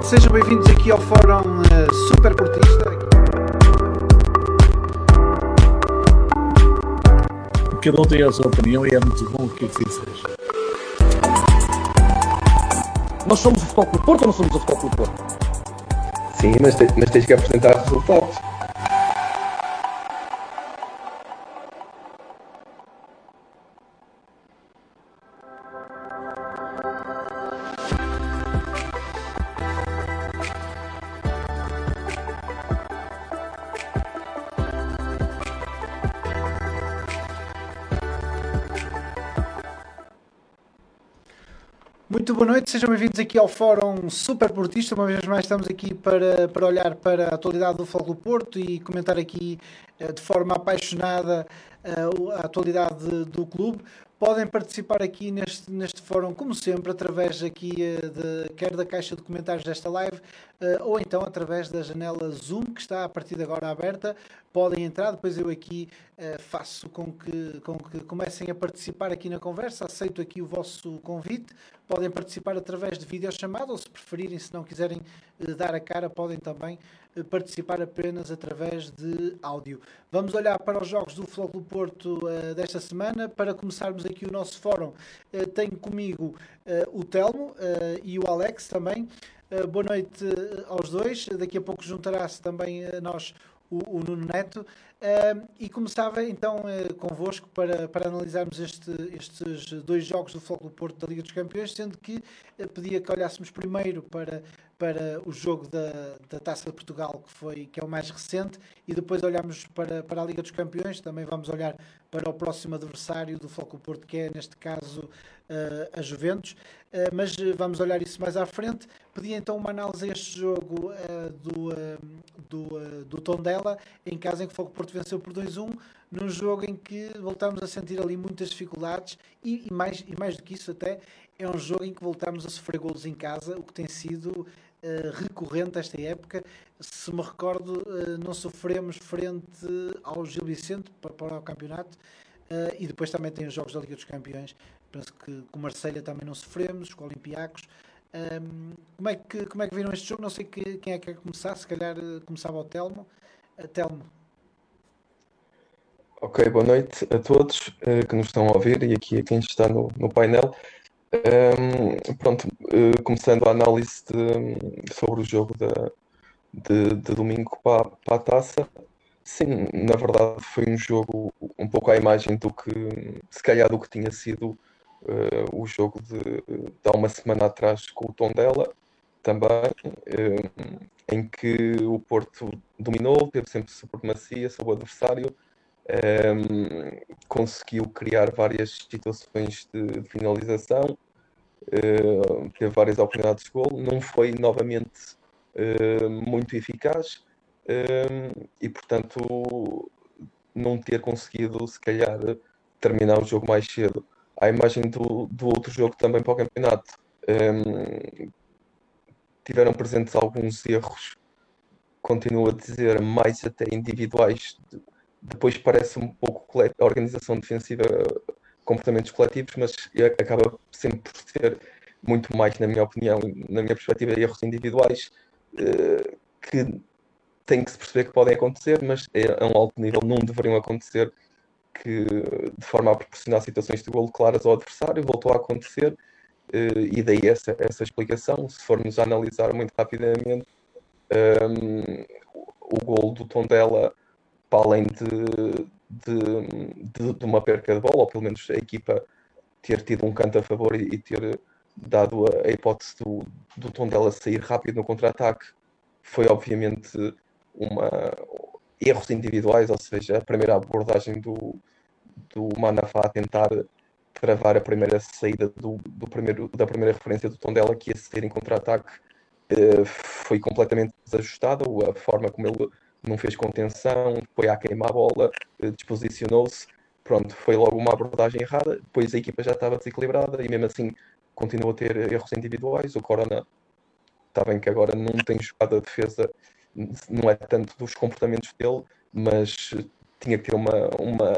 sejam bem-vindos aqui ao Fórum Super Portista. Cada um tem a sua opinião e é muito bom o que fizeres. Nós somos o Futebol Clube Porto ou não somos o Futebol Clube Porto? Sim, mas tens que apresentar resultados. Muito boa noite, sejam bem-vindos aqui ao Fórum Super Portista. Uma vez mais estamos aqui para olhar para a atualidade do Futebol Clube Porto e comentar aqui de forma apaixonada a atualidade do clube. Podem participar aqui neste fórum, como sempre, através aqui quer da caixa de comentários desta live ou então através da janela Zoom, que está a partir de agora aberta. Podem entrar, depois eu aqui faço com que comecem a participar aqui na conversa. Aceito aqui o vosso convite. Podem participar através de videochamada ou, se preferirem, se não quiserem dar a cara, podem também participar apenas através de áudio. Vamos olhar para os jogos do Futebol Clube Porto desta semana. Para começarmos aqui o nosso fórum, tenho comigo o Telmo e o Alex também. Boa noite aos dois. Daqui a pouco juntará-se também a nós o Nuno Neto. E começava então convosco para analisarmos estes dois jogos do Futebol Clube Porto da Liga dos Campeões, sendo que pedia que olhássemos primeiro para o jogo da Taça de Portugal, que é o mais recente, e depois olhamos para a Liga dos Campeões. Também vamos olhar para o próximo adversário do Futebol Clube Porto, que é neste caso a Juventus, mas vamos olhar isso mais à frente. Pedia então uma análise a este jogo do Tondela, em casa em que o Futebol Clube Porto venceu por 2-1, num jogo em que voltámos a sentir ali muitas dificuldades e mais do que isso até, é um jogo em que voltámos a sofrer golos em casa, o que tem sido recorrente esta época. Se me recordo, não sofremos frente ao Gil Vicente para o campeonato, e depois também tem os jogos da Liga dos Campeões. Penso que com o Marselha também não sofremos, com o Olympiacos. Como é que viram este jogo? Não sei quem é que quer começar, se calhar começava o Telmo. Telmo. Ok, boa noite a todos que nos estão a ouvir e aqui a quem está no painel. Começando a análise sobre o jogo de domingo para a taça. Sim, na verdade foi um jogo um pouco à imagem se calhar do que tinha sido o jogo de há uma semana atrás com o Tondela, também, em que o Porto dominou, teve sempre supremacia sobre o adversário, conseguiu criar várias situações de finalização, teve várias oportunidades de golo, não foi novamente muito eficaz, e portanto não ter conseguido se calhar terminar o jogo mais cedo. À imagem do outro jogo também para o campeonato, tiveram presentes alguns erros, continuo a dizer, mais até individuais. Depois parece um pouco a organização defensiva, comportamentos coletivos, mas acaba sempre por ser muito mais, na minha opinião, na minha perspectiva, erros individuais que tem que se perceber que podem acontecer, mas a um alto nível não deveriam acontecer, que de forma a proporcionar situações de golo claras ao adversário, voltou a acontecer, e daí essa explicação. Se formos a analisar muito rapidamente, o golo do Tondela, para além de uma perca de bola, ou pelo menos a equipa ter tido um canto a favor e ter dado a hipótese do Tondela sair rápido no contra-ataque, foi obviamente erros individuais, ou seja, a primeira abordagem do Manafá a tentar travar a primeira saída da primeira referência do Tondela, que ia sair em contra-ataque, foi completamente desajustada. A forma como ele não fez contenção, foi a queimar a bola, desposicionou-se, pronto, foi logo uma abordagem errada. Depois a equipa já estava desequilibrada e mesmo assim continuou a ter erros individuais. O Corona, está bem que agora não tem jogado a defesa, não é tanto dos comportamentos dele, mas tinha que ter uma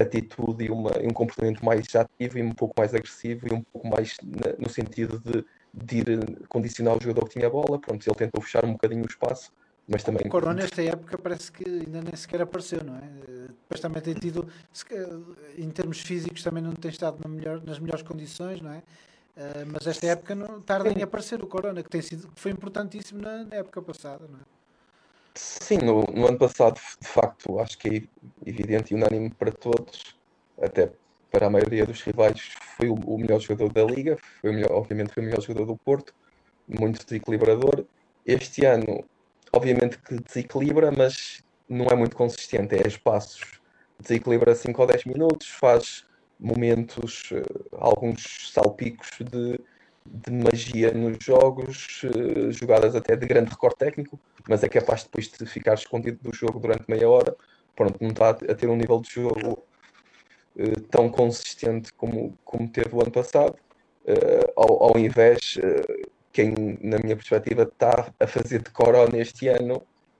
atitude e um comportamento mais ativo e um pouco mais agressivo e um pouco mais no sentido de de ir condicionar o jogador que tinha a bola. Pronto, ele tentou fechar um bocadinho o espaço, mas também... O Corona, nesta época, parece que ainda nem sequer apareceu, não é? Depois também tem tido, em termos físicos, também não tem estado nas melhores condições, não é? Mas esta época não tarda em aparecer o Corona, que foi importantíssimo na época passada, não é? Sim, no ano passado, de facto, acho que é evidente e unânime para todos, até para a maioria dos rivais, foi o melhor jogador da Liga, obviamente foi o melhor jogador do Porto, muito desequilibrador. Este ano, obviamente que desequilibra, mas não é muito consistente, é a espaços. Desequilibra 5 ou 10 minutos, faz momentos, alguns salpicos de magia nos jogos, jogadas até de grande recorde técnico, mas é capaz depois de ficar escondido do jogo durante meia hora. Pronto, não está a ter um nível de jogo tão consistente como teve o ano passado. Ao invés, quem, na minha perspectiva, está a fazer de Corona este ano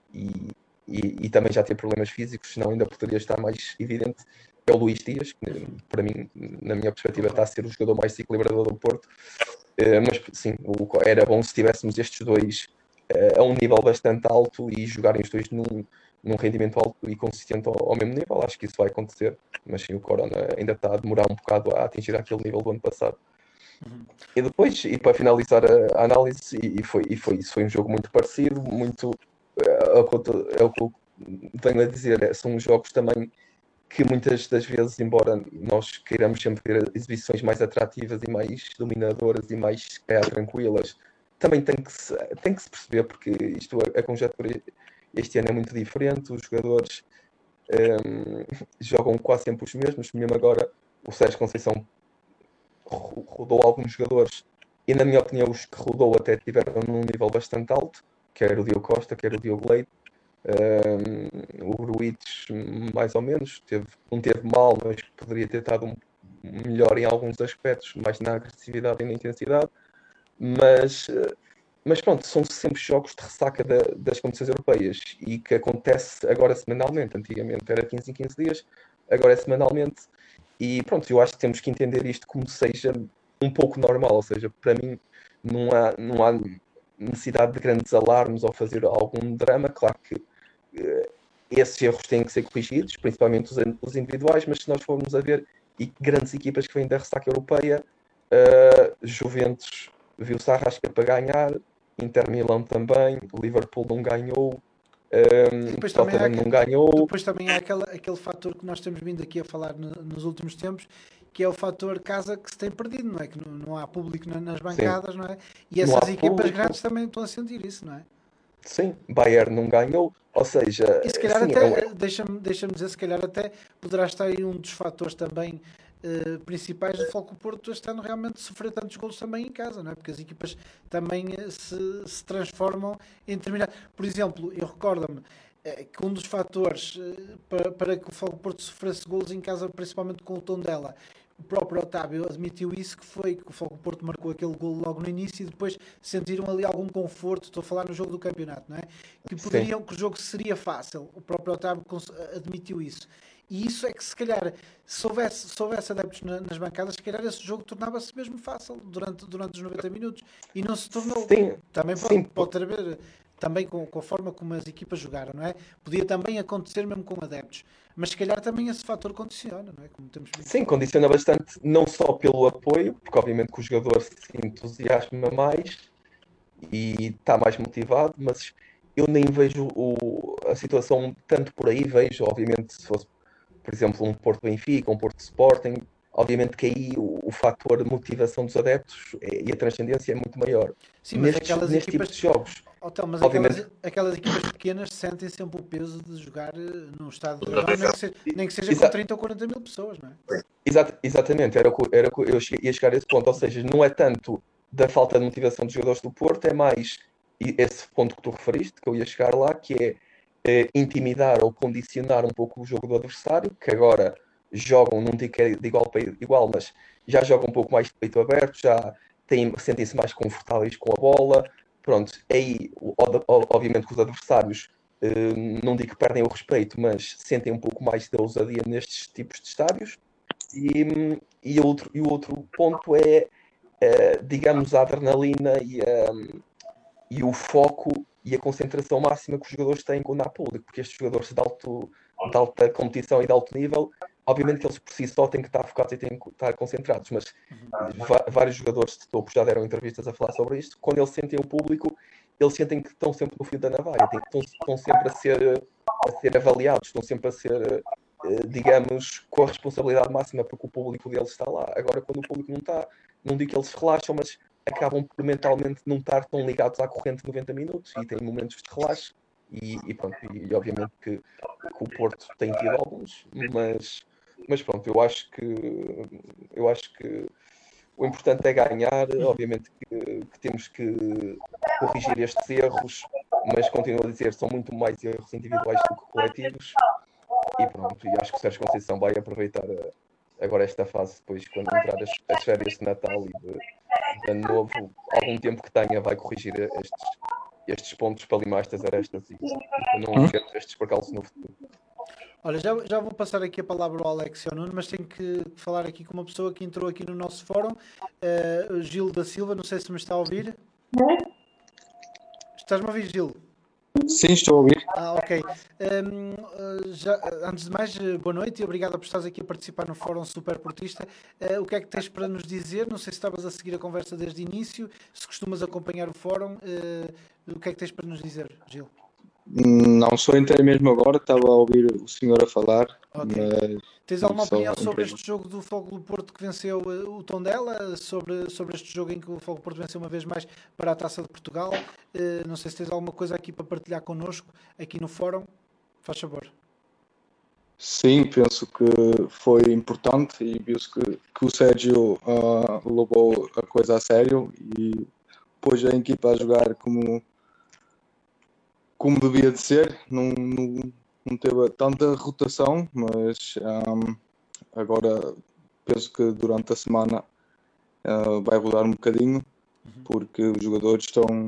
e também já tem problemas físicos, senão ainda poderia estar mais evidente, é o Luís Dias, que para mim, na minha perspectiva, está a ser o jogador mais desequilibrador do Porto. Mas sim, era bom se tivéssemos estes dois a um nível bastante alto e jogarem os dois num rendimento alto e consistente ao mesmo nível. Acho que isso vai acontecer, mas sim, o Corona ainda está a demorar um bocado a atingir aquele nível do ano passado. E depois, e para finalizar a análise, isso foi um jogo muito parecido, muito é o que eu venho a dizer, são jogos também que muitas das vezes, embora nós queiramos sempre ter exibições mais atrativas e mais dominadoras e mais, se calhar, tranquilas, também tem que se perceber, porque a conjectura este ano é muito diferente, os jogadores jogam quase sempre os mesmos, mesmo agora o Sérgio Conceição rodou alguns jogadores e, na minha opinião, os que rodou até tiveram num nível bastante alto, quer o Diogo Costa, quer o Diogo Leite. O Gruitch, mais ou menos, não teve mal, mas poderia ter estado melhor em alguns aspectos, mais na agressividade e na intensidade. Mas pronto, são sempre jogos de ressaca das competições europeias e que acontece agora semanalmente. Antigamente era 15 em 15 dias, agora é semanalmente. E pronto, eu acho que temos que entender isto como seja um pouco normal, ou seja, para mim não há necessidade de grandes alarmes ou fazer algum drama. Claro que esses erros têm que ser corrigidos, principalmente os individuais, mas se nós formos a ver grandes equipas que vêm da ressaca europeia, Juventus viu-se à rasca para ganhar, Inter Milão também, Liverpool não ganhou, Tottenham não ganhou. Depois também há aquele fator que nós temos vindo aqui a falar nos últimos tempos, que é o fator casa que se tem perdido, não é? Que não há público nas bancadas, Sim. não é? E essas equipas grandes também estão a sentir isso, não é? Sim, Bayern não ganhou, ou seja, E se calhar sim, até, deixa-me dizer, se calhar até poderá estar aí um dos fatores também principais do Foco Porto este ano realmente sofrer tantos golos também em casa, não é? Porque as equipas também se transformam em determinados. Por exemplo, eu recordo-me que um dos fatores para que o Foco Porto sofresse golos em casa, principalmente com o Tondela, o próprio Otávio admitiu isso, que foi que o Foco Porto marcou aquele golo logo no início e depois sentiram ali algum conforto. Estou a falar no jogo do campeonato, não é? Que o jogo seria fácil. O próprio Otávio admitiu isso. E isso é que, se calhar, se houvesse adeptos nas bancadas, se calhar esse jogo tornava-se mesmo fácil durante os 90 minutos. E não se tornou. sim, Também sim, pode ter a ver também com a forma como as equipas jogaram, não é? Podia também acontecer mesmo com adeptos. Mas se calhar também esse fator condiciona, não é? Como temos visto. sim, condiciona bastante, não só pelo apoio, porque obviamente que o jogador se entusiasma mais e está mais motivado, mas eu nem vejo a situação tanto por aí. Vejo, obviamente, se fosse, por exemplo, um Porto Benfica, um Porto Sporting, obviamente que aí o fator motivação dos adeptos e a transcendência é muito maior. Sim, mas Neste tipo de jogos, mas obviamente, aquelas equipas pequenas sentem sempre o peso de jogar num estádio de dragão, nem que seja com 30 ou 40 mil pessoas, não é? Exatamente, eu ia chegar a esse ponto, ou seja, não é tanto da falta de motivação dos jogadores do Porto, é mais esse ponto que tu referiste, que eu ia chegar lá, que é intimidar ou condicionar um pouco o jogo do adversário, que agora jogam, não digo que é de igual para igual, mas já jogam um pouco mais de peito aberto, já sentem-se mais confortáveis com a bola. Pronto, aí obviamente que os adversários não digo que perdem o respeito, mas sentem um pouco mais de ousadia nestes tipos de estádios. E o outro ponto é digamos, a adrenalina e o foco e a concentração máxima que os jogadores têm quando há público, porque estes jogadores de alta competição e de alto nível, obviamente que eles por si só têm que estar focados e têm que estar concentrados, mas vários jogadores de topo já deram entrevistas a falar sobre isto. Quando eles sentem o público, eles sentem que estão sempre no fio da navalha, estão sempre a ser avaliados, estão sempre a ser, digamos, com a responsabilidade máxima, porque o público deles está lá. Agora, quando o público não está, não digo que eles relaxam, mas acabam por mentalmente não estar tão ligados à corrente de 90 minutos e têm momentos de relaxo. E pronto, e obviamente que o Porto tem tido alguns, mas pronto, eu acho que o importante é ganhar. Obviamente que temos que corrigir estes erros, mas continuo a dizer, são muito mais erros individuais do que coletivos. E pronto, e acho que o Sérgio Conceição vai aproveitar agora esta fase, depois quando entrar as férias de Natal e de Ano Novo, algum tempo que tenha, vai corrigir estes pontos para limar estas arestas e não ter estes percalços no futuro. Olha, já vou passar aqui a palavra ao Alex e ao Nuno, mas tenho que falar aqui com uma pessoa que entrou aqui no nosso fórum, Gil da Silva, não sei se me está a ouvir. Estás-me a ouvir, Gil? Sim, estou a ouvir. Ok. Antes de mais, boa noite e obrigado por estares aqui a participar no Fórum Superportista. O que é que tens para nos dizer? Não sei se estavas a seguir a conversa desde o início, se costumas acompanhar o Fórum. O que é que tens para nos dizer, Gil? Não sou inteiro mesmo agora, estava a ouvir o senhor a falar. Ok. Mas tens alguma só opinião sobre emprego. este jogo do Fogo do Porto que venceu o Tondela? Sobre este jogo em que o Fogo do Porto venceu uma vez mais para a Taça de Portugal? Não sei se tens alguma coisa aqui para partilhar connosco, aqui no Fórum. Faz favor. Sim, penso que foi importante e viu-se que o Sérgio levou a coisa a sério e pôs a equipa a jogar como devia de ser. Não teve tanta rotação, mas agora penso que durante a semana vai rodar um bocadinho, porque os jogadores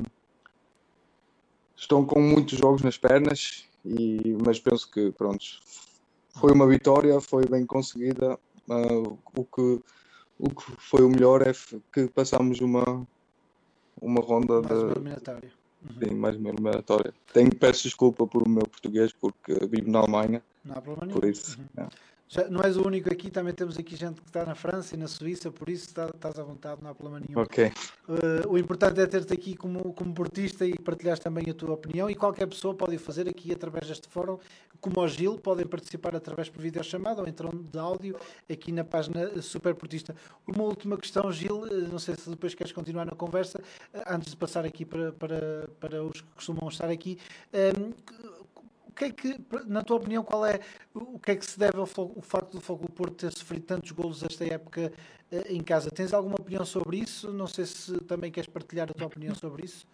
estão com muitos jogos nas pernas, mas penso que pronto, foi uma vitória, foi bem conseguida. O que foi o melhor é que passamos uma ronda Mais uma eliminatória. Sim, mais uma eliminatória. Peço desculpa por o meu português, porque vivo na Alemanha, Não há problema nenhum. por isso. Já não és o único aqui, também temos aqui gente que está na França e na Suíça, por isso estás à vontade, não há problema nenhum. Ok. O importante é ter-te aqui como portista e partilhares também a tua opinião, e qualquer pessoa pode o fazer aqui através deste fórum, como o Gil, podem participar através por videochamada ou então de áudio aqui na página Super Portista. Uma última questão, Gil, não sei se depois queres continuar na conversa, antes de passar aqui para os que costumam estar aqui. O que é que, na tua opinião, o que é que se deve ao facto do Fogo do Porto ter sofrido tantos golos esta época em casa? Tens alguma opinião sobre isso? Não sei se também queres partilhar a tua opinião sobre isso.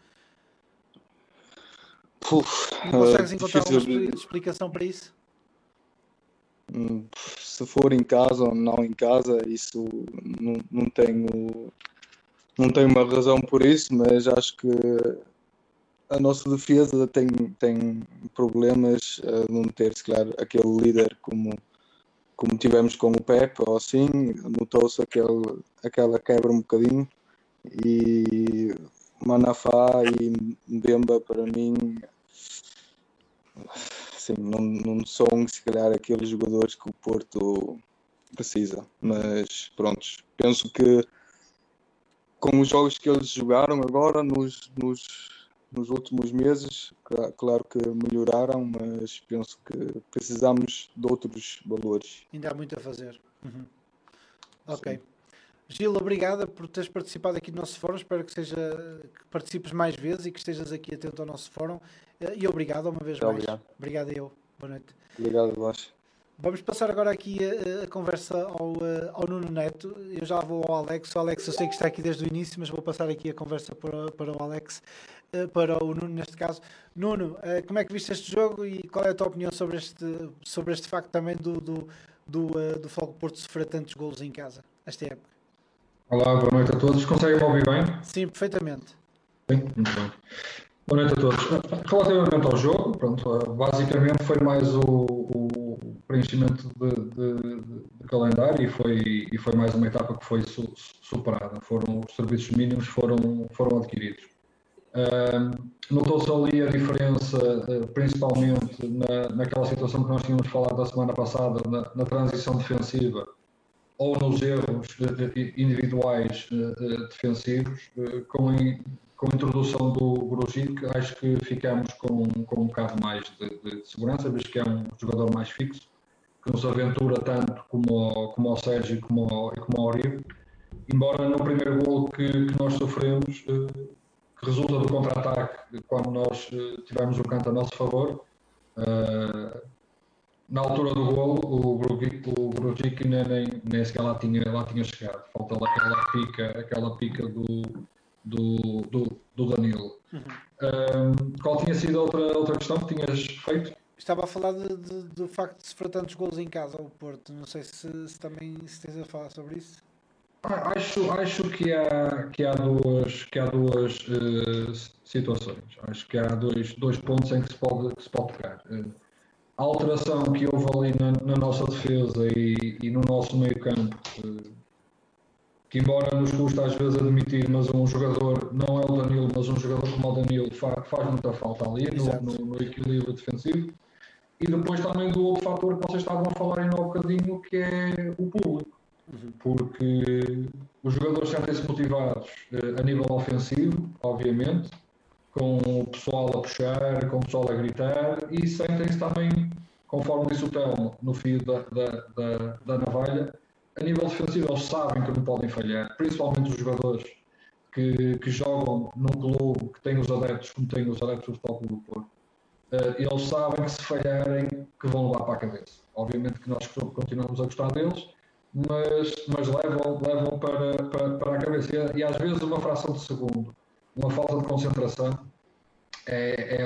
Não consegues encontrar uma explicação para isso? Se for em casa ou não em casa, isso não tenho uma razão por isso, mas acho que a nossa defesa tem problemas a não ter, se calhar, aquele líder como tivemos com o Pepe, ou assim, notou-se aquela quebra um bocadinho, e Manafá e Mbemba, para mim, sim, não são, se calhar, aqueles jogadores que o Porto precisa, mas pronto, penso que com os jogos que eles jogaram agora, nos últimos meses, claro que melhoraram, mas penso que precisamos de outros valores. Ainda há muito a fazer. Ok. Sim. Gil, obrigada por teres participado aqui no nosso fórum. Espero que participes mais vezes e que estejas aqui atento ao nosso fórum. E obrigado uma vez mais. Obrigado a eu. Boa noite. Obrigado, Vós. Vamos passar agora aqui a conversa ao Nuno Neto. Eu já vou ao Alex. O Alex eu sei que está aqui desde o início, mas vou passar aqui a conversa para o Alex, para o Nuno neste caso. Nuno, como é que viste este jogo e qual é a tua opinião sobre este facto também do Fogo Porto sofrer tantos golos em casa, esta época? Olá, boa noite a todos. Conseguem-me ouvir bem? Sim, perfeitamente. Sim, muito bem. Boa noite a todos. Relativamente ao jogo, pronto, basicamente foi mais o preenchimento de calendário e foi mais uma etapa que foi superada. Os serviços mínimos foram adquiridos. Notou-se ali a diferença, principalmente naquela situação que nós tínhamos falado da semana passada, na transição defensiva ou nos erros individuais defensivos, com a introdução do Grujic. Acho que ficamos com um bocado mais de segurança, visto que é um jogador mais fixo, que nos aventura tanto como o Sérgio como o Uribe. Embora no primeiro golo que nós sofremos, que resulta do contra-ataque, quando nós tivemos o canto a nosso favor, na altura do golo, o Grujic nem sequer lá tinha chegado. Falta lá aquela pica do Danilo. Qual tinha sido a outra questão que tinhas feito? Estava a falar do facto de sofrer tantos golos em casa ao Porto. Não sei se também tens a falar sobre isso. Acho que há duas situações. Acho que há dois pontos em que se pode tocar. A alteração que houve ali na nossa defesa e no nosso meio campo, que embora nos custa às vezes admitir, mas um jogador, não é o Danilo, mas um jogador como o Danilo faz muita falta ali no equilíbrio defensivo. E depois também do outro fator que vocês estavam a falar ainda há um bocadinho, que é o público. Porque os jogadores sentem-se motivados a nível ofensivo, obviamente, com o pessoal a puxar, com o pessoal a gritar, e sentem-se também, conforme disse o Telmo, no fio da navalha. A nível defensivo, eles sabem que não podem falhar, principalmente os jogadores que jogam num clube que tem os adeptos, como tem os adeptos do Futebol Clube do Porto. Eles sabem que se falharem, que vão levar para a cabeça. Obviamente que nós continuamos a gostar deles, mas levam para a cabeça. E às vezes uma fração de segundo, uma falta de concentração é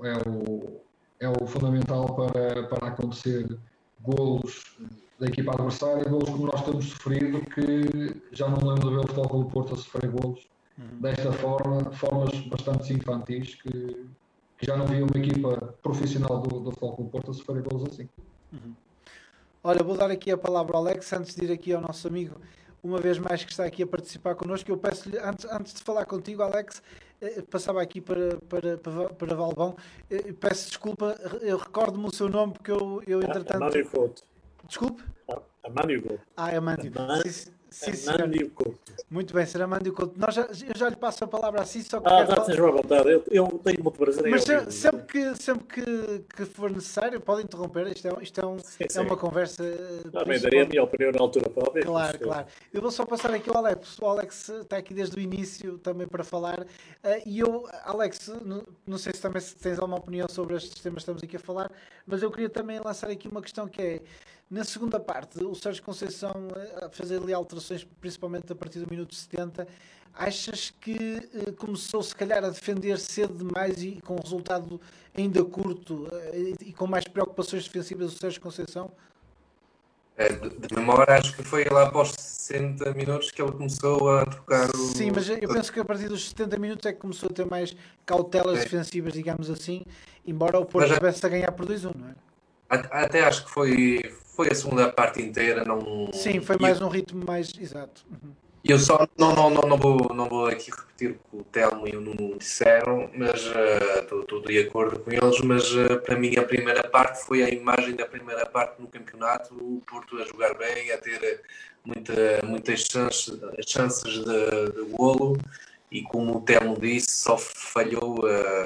o fundamental para acontecer golos da equipa adversária, golos como nós temos sofrido, que já não me lembro de ver o Futebol Clube do Porto a sofrer golos desta formas bastante infantis, que já não vi uma equipa profissional do Futebol Clube do Porto a sofrer golos assim. Olha, vou dar aqui a palavra ao Alex, antes de ir aqui ao nosso amigo, uma vez mais, que está aqui a participar connosco. Eu peço-lhe, antes de falar contigo, Alex, passava aqui para Valbão, peço desculpa, eu recordo-me o seu nome, porque eu entretanto... Amandio Couto. Desculpe? Amandio Couto. É Amandio. Sim, Amandio Couto. Muito bem, Sr. Amandio Couto. Eu já lhe passo a palavra assim, só que... Tens uma vontade. Eu tenho muito prazer em Mas ouvir. sempre que for necessário, pode interromper. Isto é uma conversa... Também daria a minha opinião na altura para ouvir. Claro. Eu vou só passar aqui ao Alex. O Alex está aqui desde o início também para falar. E eu, Alex, não sei se também tens alguma opinião sobre estes temas que estamos aqui a falar, mas eu queria também lançar aqui uma questão que é, na segunda parte, o Sérgio Conceição a fazer ali alterações, principalmente a partir do minuto 70, achas que começou se calhar a defender cedo demais e com resultado ainda curto e com mais preocupações defensivas do Sérgio Conceição? De memória, acho que foi lá após 60 minutos que ele começou a trocar o... Sim, mas eu penso que a partir dos 70 minutos é que começou a ter mais cautelas defensivas, digamos assim, embora o Porto estivesse a ganhar por 2-1, não é? Até acho que foi a segunda parte inteira. Sim, foi mais um ritmo mais exato. Eu só não vou aqui repetir o que o Telmo e o Nuno disseram, mas estou de acordo com eles, mas para mim a primeira parte foi a imagem da primeira parte no campeonato, o Porto a jogar bem, a ter muitas chances de golo, e como o Telmo disse, só falhou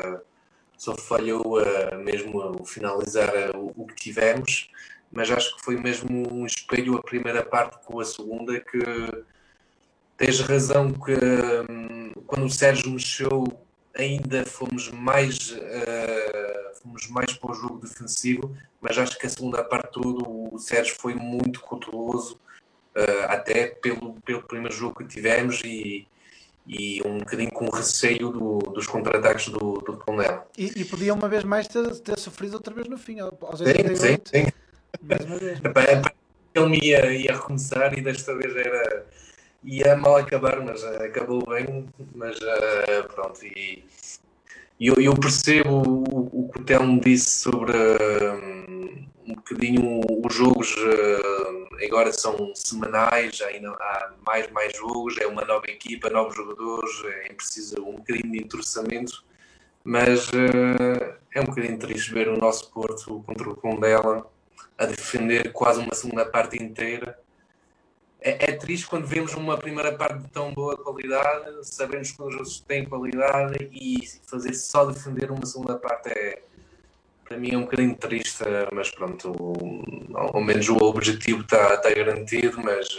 mesmo a finalizar o que tivemos, mas acho que foi mesmo um espelho a primeira parte com a segunda, que tens razão que quando o Sérgio mexeu ainda fomos mais para o jogo defensivo, mas acho que a segunda parte toda o Sérgio foi muito cauteloso, até pelo primeiro jogo que tivemos, e um bocadinho com receio dos contra-ataques do Tondela. E podia uma vez mais ter sofrido outra vez no fim, aos 88. Sim. Mais uma vez. Ele ia recomeçar e desta vez ia mal acabar, mas acabou bem. Mas pronto, e eu percebo o que o Telmo disse sobre um bocadinho os jogos agora são semanais, ainda há mais jogos, é uma nova equipa, novos jogadores, é preciso um bocadinho de entrosamento, mas é um bocadinho triste ver o nosso Porto contra o Tondela a defender quase uma segunda parte inteira. É triste quando vemos uma primeira parte de tão boa qualidade, sabemos que os outros têm qualidade e fazer só defender uma segunda parte para mim é um bocadinho triste, mas pronto, ao menos o objetivo está garantido,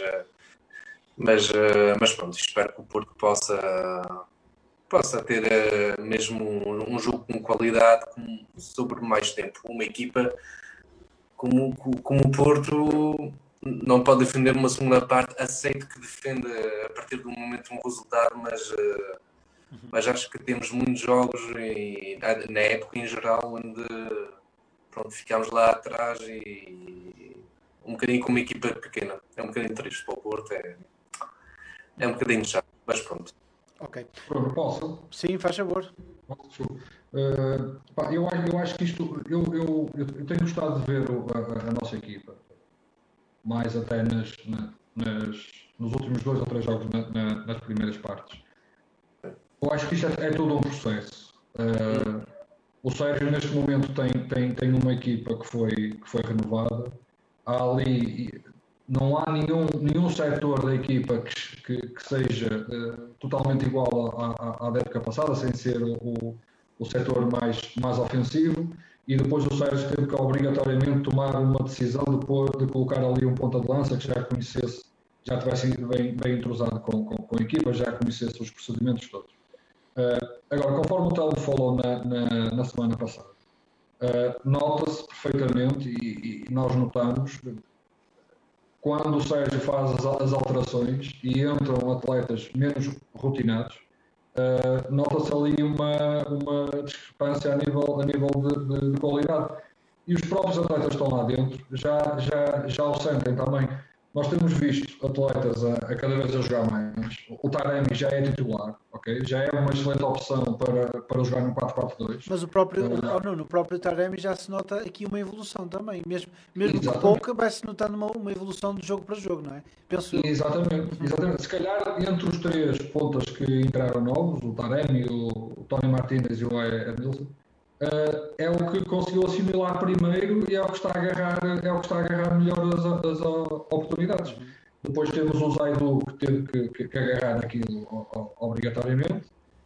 mas pronto, espero que o Porto possa ter mesmo um jogo com qualidade sobre mais tempo. Uma equipa como o Porto não pode defender uma segunda parte, aceito que defenda a partir do momento um resultado, mas acho que temos muitos jogos e, na época em geral onde pronto, ficámos lá atrás e um bocadinho com uma equipa pequena. É um bocadinho triste para o Porto, é um bocadinho chato, mas pronto. Ok. Posso? Sim, faz favor. Eu acho que isto. Eu tenho gostado de ver a nossa equipa, mais até nos últimos 2 ou 3 jogos nas primeiras partes. Eu acho que isto é todo um processo. O Sérgio neste momento tem uma equipa que foi renovada. Há ali, não há nenhum setor da equipa que seja totalmente igual à da época passada, sem ser o setor mais ofensivo. E depois o Sérgio teve que obrigatoriamente tomar uma decisão de colocar ali um ponta de lança que já tivesse bem entrosado com a equipa, já conhecesse os procedimentos todos. Agora, conforme o Telmo falou na semana passada, nota-se perfeitamente e nós notamos quando o Sérgio faz as alterações e entram atletas menos rotinados, nota-se ali uma discrepância a nível de qualidade. E os próprios atletas que estão lá dentro já o sentem também. Nós temos visto atletas a cada vez a jogar mais. O Taremi já é titular, okay? Já é uma excelente opção para jogar no 4-4-2. Mas o próprio Taremi já se nota aqui uma evolução também. Mesmo que pouca, vai-se notando uma evolução de jogo para jogo, não é? Penso eu. Exatamente. Se calhar entre os 3 pontas que entraram novos, o Taremi, o Tony Martínez e o Edmilson, é o que conseguiu assimilar primeiro e é o que está a agarrar melhor as oportunidades. Depois temos o Zaidu que teve que agarrar aquilo obrigatoriamente.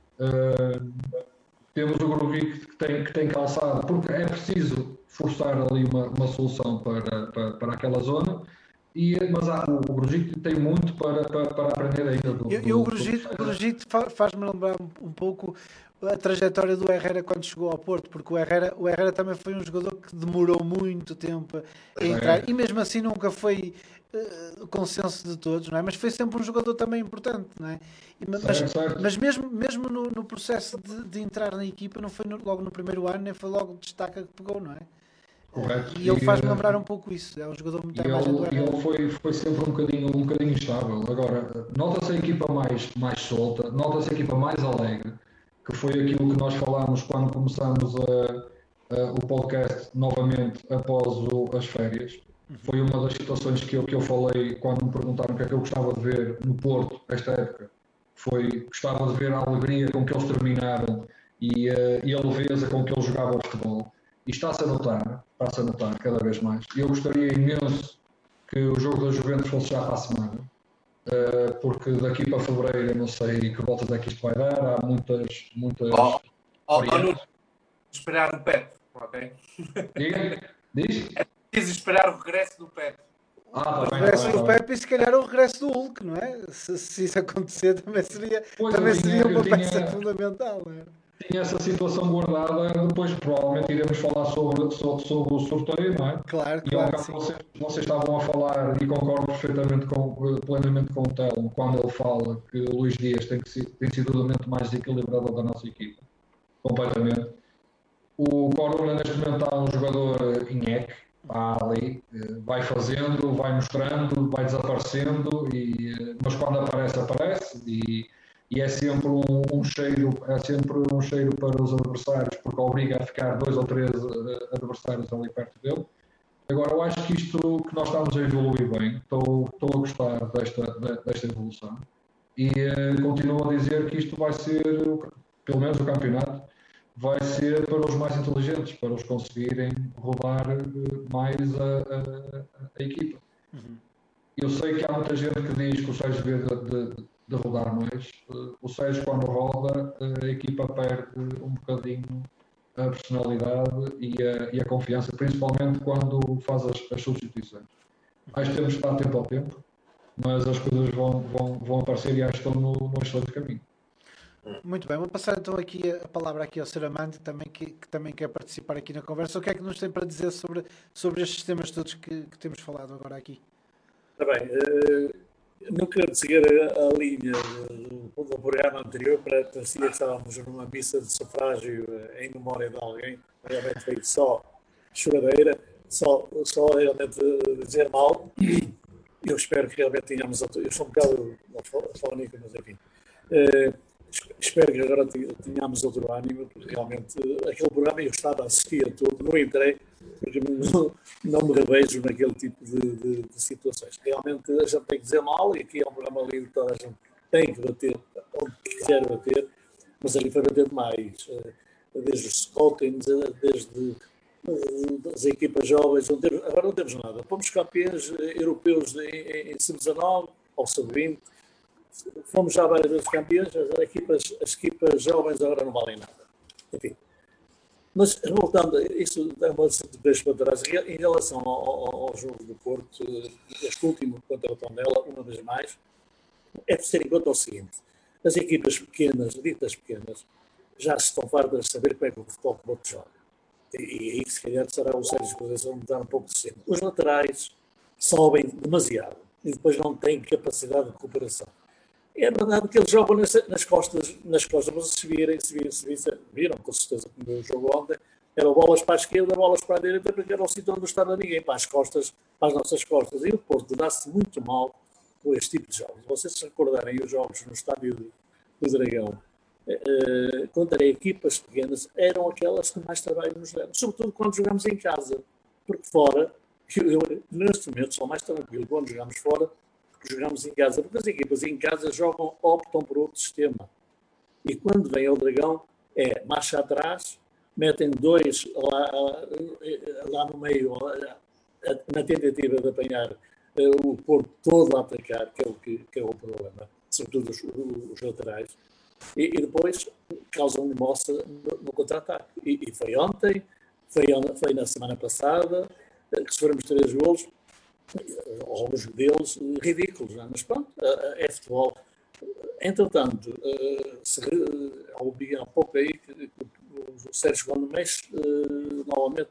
Temos o Grujic que tem calçado, porque é preciso forçar ali uma solução para aquela zona. Mas o Grujic tem muito para aprender ainda. O Grujic faz-me lembrar um pouco a trajetória do Herrera quando chegou ao Porto, porque o Herrera também foi um jogador que demorou muito tempo a entrar e mesmo assim nunca foi consenso de todos, não é? Mas foi sempre um jogador também importante, não é? Mas mesmo no processo de entrar na equipa não foi logo no primeiro ano, nem foi logo o destaque que pegou, não é? Correto. E ele faz-me lembrar um pouco isso. É um jogador muito e ele foi sempre um bocadinho instável. Agora, nota-se a equipa mais solta, nota-se a equipa mais alegre, que foi aquilo que nós falámos quando começámos o podcast novamente após as férias. Foi uma das situações que eu falei quando me perguntaram o que é que eu gostava de ver no Porto esta época. Gostava de ver a alegria com que eles terminaram e a leveza com que eles jogavam futebol. E está-se a notar cada vez mais. E eu gostaria imenso que o jogo da Juventus fosse já para a semana, porque daqui para fevereiro eu não sei que voltas é que isto vai dar. Há muitas esperar o Pep, ok? Diz? É preciso esperar o regresso do Pep. O regresso do Pep e se calhar o regresso do Hulk, não é? Se isso acontecer também seria uma peça fundamental, não é? Tinha essa situação guardada, depois provavelmente iremos falar sobre o sorteio, não é? Claro, vocês estavam a falar e concordo plenamente com o Telmo quando ele fala que o Luís Dias tem sido o elemento mais desequilibrador da nossa equipa, completamente. O Corona neste momento está um jogador inheque, está ali, vai fazendo, vai mostrando, vai desaparecendo, mas quando aparece e é sempre um cheiro para os adversários, porque obriga a ficar 2 ou 3 adversários ali perto dele. Agora, eu acho que que nós estamos a evoluir bem, estou a gostar desta evolução e continuo a dizer que isto vai ser, pelo menos o campeonato, vai ser para os mais inteligentes, para os conseguirem rodar mais a equipa. Eu sei que há muita gente que diz que o Sérgio devia de rodar mais. O Sérgio, quando roda, a equipa perde um bocadinho a personalidade e a confiança, principalmente quando faz as substituições. Acho que temos de estar atento ao tempo, mas as coisas vão aparecer e acho que estão no excelente caminho. Muito bem, vou passar então aqui a palavra aqui ao Sr. Amando, que também quer participar aqui na conversa. O que é que nos tem para dizer sobre estes temas todos que temos falado agora aqui? Está bem, não quero seguir a linha do programa anterior, parecia que estávamos numa missa de sufrágio em memória de alguém, realmente foi só choradeira, só realmente dizer mal. Eu espero que realmente tenhamos, eu sou um bocado falanico, mas enfim, espero que agora tenhamos outro ânimo, porque realmente aquele programa eu estava a assistir a tudo, não entrei, porque não me revejo naquele tipo de situações. Realmente a gente tem que dizer mal, e aqui é um programa livre, toda a gente tem que bater onde quiser bater, mas ali foi bater demais, desde os scoutings, desde as equipas jovens, agora não temos nada. Fomos campeões europeus em sub-19 ou sub-20, fomos já várias vezes campeões, as equipas jovens agora não valem nada. Enfim. Mas, voltando, isso dá uma vez para trás, em relação ao jogo do Porto, este último contra o Tondela, uma vez mais, é de ter em conta o seguinte: as equipas pequenas, ditas pequenas, já se estão fartas de saber como é que o futebol do Porto joga. E aí, se calhar, será o Sérgio Conceição a mudar um pouco de cena. Os laterais sobem demasiado e depois não têm capacidade de recuperação. É verdade que eles jogam nas costas, mas se viram com certeza como eu jogo ontem, eram bolas para a esquerda, bolas para a direita, porque era o sítio onde não estava ninguém, para as costas, para as nossas costas. E o Porto dá-se muito mal com este tipo de jogos. Vocês se recordarem os jogos no estádio do Dragão, contra equipas pequenas, eram aquelas que mais trabalho nos deram, sobretudo quando jogamos em casa, porque fora, eu neste momento sou mais tranquilo quando jogamos fora, porque jogamos em casa, porque as equipas em casa optam por outro sistema, e quando vem ao Dragão é marcha atrás, metem 2 lá no meio, na tentativa de apanhar o Porto todo a atacar, que é o problema, sobretudo os laterais, e depois causam moça no contra-ataque. E foi ontem, foi na semana passada, que sofremos 3 golos, alguns deles ridículos, não é? Mas pronto, é futebol. Entretanto, ouvi há pouco aí que o Sérgio, quando mexe, novamente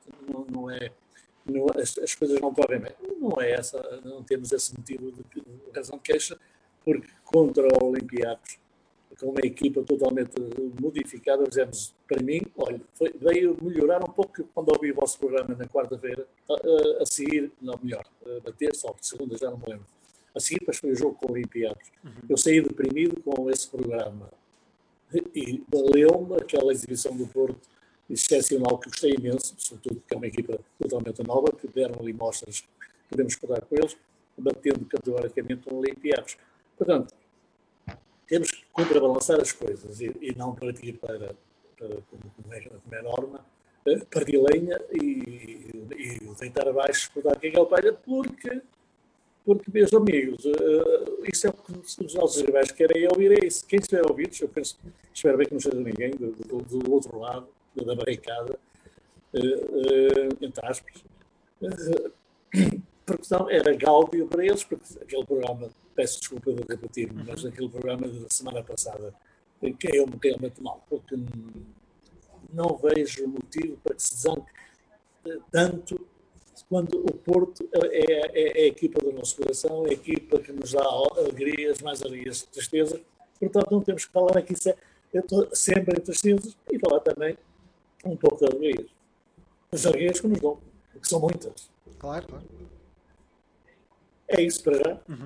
as coisas não correm bem. Não é essa, não temos esse motivo de razão de queixa, porque contra o Olympiacos, com uma equipa totalmente modificada, fizemos, para mim, olha, veio melhorar um pouco quando ouvi o vosso programa na quarta-feira, a seguir, não melhor, na terça ou segunda, já não me lembro. A seguir, depois foi o jogo com o Olympiacos. Eu saí deprimido com esse programa e valeu-me aquela exibição do Porto excepcional, que gostei imenso, sobretudo porque é uma equipa totalmente nova, que deram ali mostras que podemos contar com eles, batendo categoricamente o Olympiacos. Portanto, temos que contrabalançar as coisas e não partir para como é norma, partir lenha e deitar abaixo por dar quem ele palha, porque, meus amigos, isso é o que os nossos rivais querem ouvir, é isso. Quem estiver a ouvir, eu penso, espero bem que não seja ninguém do outro lado da barricada, entre aspas, porque senão era gáudio para eles, porque aquele programa, peço desculpa de repetir-me, mas aquele programa da semana passada caiu-me realmente mal, porque não vejo motivo para que se zangue tanto quando o Porto é a equipa do nosso coração, é a equipa que nos dá alegrias, mais alegrias, tristezas. Portanto, não temos que falar aqui, eu estou sempre em tristezas e falar também um pouco de alegrias. As alegrias que nos dão, que são muitas. Claro, claro. É isso para já.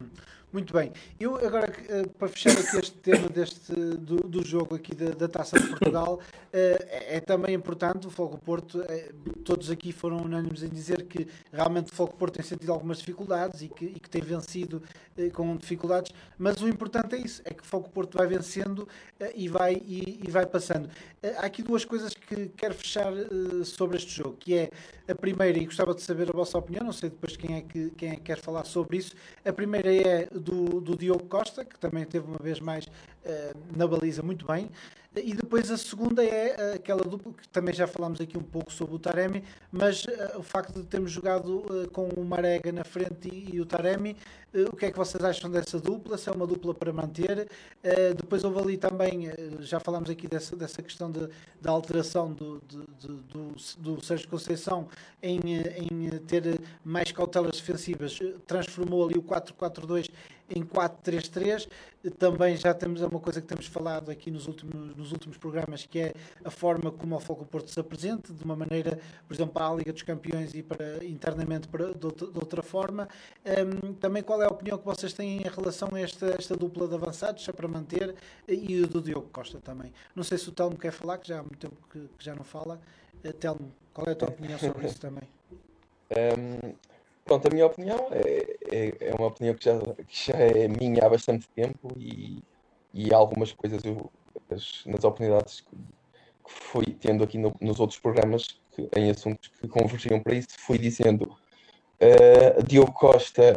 Muito bem. Eu agora, para fechar aqui este tema do jogo aqui da Taça de Portugal, é também importante, o Fogo Porto, todos aqui foram unânimes em dizer que realmente o Fogo Porto tem sentido algumas dificuldades e que tem vencido com dificuldades, mas o importante é isso, é que o Fogo Porto vai vencendo e vai passando. Há aqui duas coisas que quero fechar sobre este jogo, que é a primeira, e gostava de saber a vossa opinião, não sei depois quem é que quer falar sobre isso. A primeira é do Diogo Costa, que também teve uma vez mais na baliza muito bem. E depois a segunda é aquela dupla, que também já falámos aqui um pouco sobre o Taremi, mas o facto de termos jogado com o Marega na frente e o Taremi, o que é que vocês acham dessa dupla? Se é uma dupla para manter? Depois houve ali também, já falámos aqui dessa questão da alteração do Sérgio Conceição em ter mais cautelas defensivas, transformou ali o 4-4-2 em 4-3-3. Também já temos uma coisa que temos falado aqui nos últimos programas, que é a forma como o Fogo Porto se apresenta, de uma maneira, por exemplo, para a Liga dos Campeões e internamente de outra forma. Também qual é a opinião que vocês têm em relação a esta dupla de avançados, se é para manter, e o do Diogo Costa também. Não sei se o Telmo quer falar, que já há muito tempo que já não fala. Telmo, qual é a tua opinião sobre isso também? Pronto, a minha opinião é uma opinião que já é minha há bastante tempo e há algumas coisas nas oportunidades que fui tendo aqui nos outros programas em assuntos que convergiam para isso, fui dizendo. Diogo Costa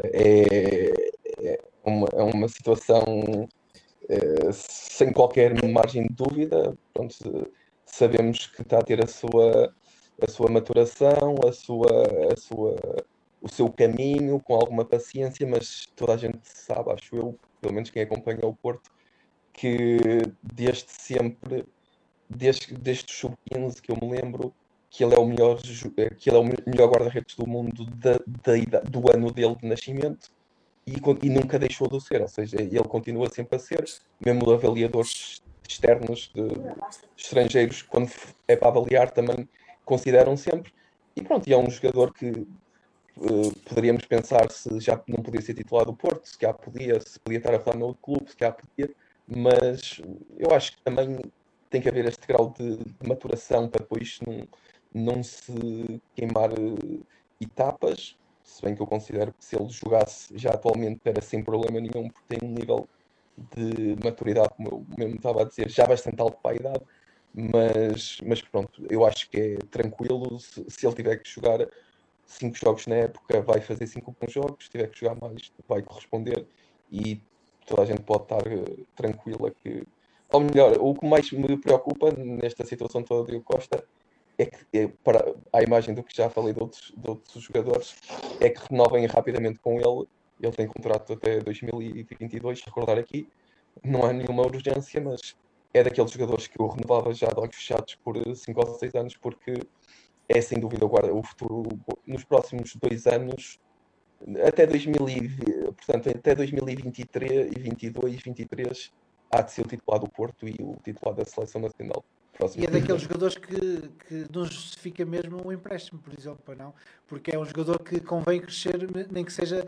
é uma situação sem qualquer margem de dúvida. Pronto, sabemos que está a ter a sua maturação, o seu caminho, com alguma paciência, mas toda a gente sabe, acho eu, pelo menos quem acompanha o Porto, que desde sempre, desde o sub-15 que eu me lembro, que ele é o melhor guarda-redes do mundo do ano dele de nascimento e nunca deixou de o ser, ou seja, ele continua sempre a ser, mesmo avaliadores externos de estrangeiros, quando é para avaliar, também consideram sempre. E pronto, e é um jogador que poderíamos pensar se já não podia ser titular do Porto, se podia estar a falar no outro clube, se já podia, mas eu acho que também tem que haver este grau de maturação para depois não se queimar etapas, se bem que eu considero que se ele jogasse já atualmente era sem problema nenhum, porque tem um nível de maturidade, como eu mesmo estava a dizer, já bastante alto para a idade, mas pronto, eu acho que é tranquilo. Se ele tiver que jogar 5 jogos na época, vai fazer 5 bons jogos. Se tiver que jogar mais, vai corresponder. E toda a gente pode estar tranquila que. Ou melhor, o que mais me preocupa nesta situação toda do Diogo Costa é que, para a imagem do que já falei de outros jogadores, é que renovem rapidamente com ele. Ele tem contrato até 2022, recordar aqui. Não há nenhuma urgência, mas é daqueles jogadores que eu renovava já de olhos fechados por 5 ou 6 anos, porque é sem dúvida o futuro nos próximos 2 anos, até 2020, portanto, até 2023 e 22, 23, há de ser o titular do Porto e o titular da Seleção Nacional. E é daqueles jogadores que não justifica mesmo o empréstimo, por exemplo, não? Porque é um jogador que convém crescer, nem que seja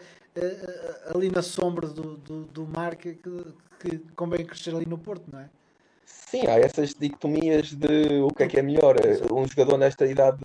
ali na sombra do mar, que convém crescer ali no Porto, não é? Sim, há essas dicotomias de o que é melhor. Um jogador nesta idade,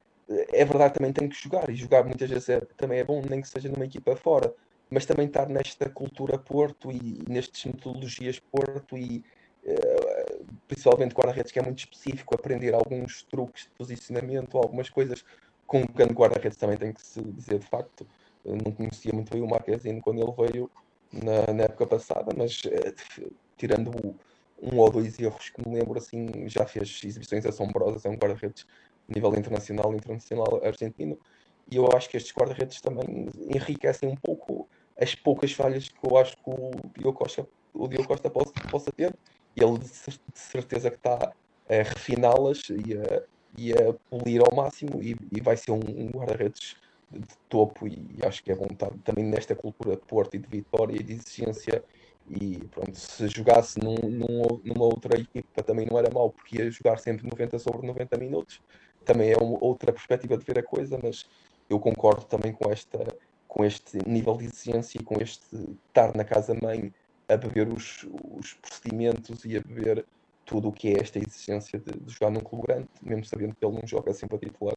é verdade, também tem que jogar, e jogar muitas vezes também é bom, nem que seja numa equipa fora, mas também estar nesta cultura Porto e nestas metodologias Porto e principalmente guarda-redes, que é muito específico, aprender alguns truques de posicionamento, algumas coisas com um grande guarda-redes também tem que se dizer de facto. Eu não conhecia muito bem o Marquezine quando ele veio na época passada, mas tirando um ou dois erros que me lembro, assim, já fez exibições assombrosas. É um guarda-redes a nível internacional argentino, e eu acho que estes guarda-redes também enriquecem um pouco as poucas falhas que eu acho que o Diogo Costa possa ter, e ele de certeza que está a refiná-las e a polir ao máximo, e vai ser um guarda-redes de topo. E acho que é bom estar também nesta cultura de Porto e de vitória e de exigência. E pronto, se jogasse numa outra equipa também não era mau, porque ia jogar sempre 90 sobre 90 minutos. Também é outra perspectiva de ver a coisa, mas eu concordo também com com este nível de exigência e com este estar na casa-mãe a beber os procedimentos e a beber tudo o que é esta exigência de jogar num clube grande, mesmo sabendo que ele não joga sempre a titular.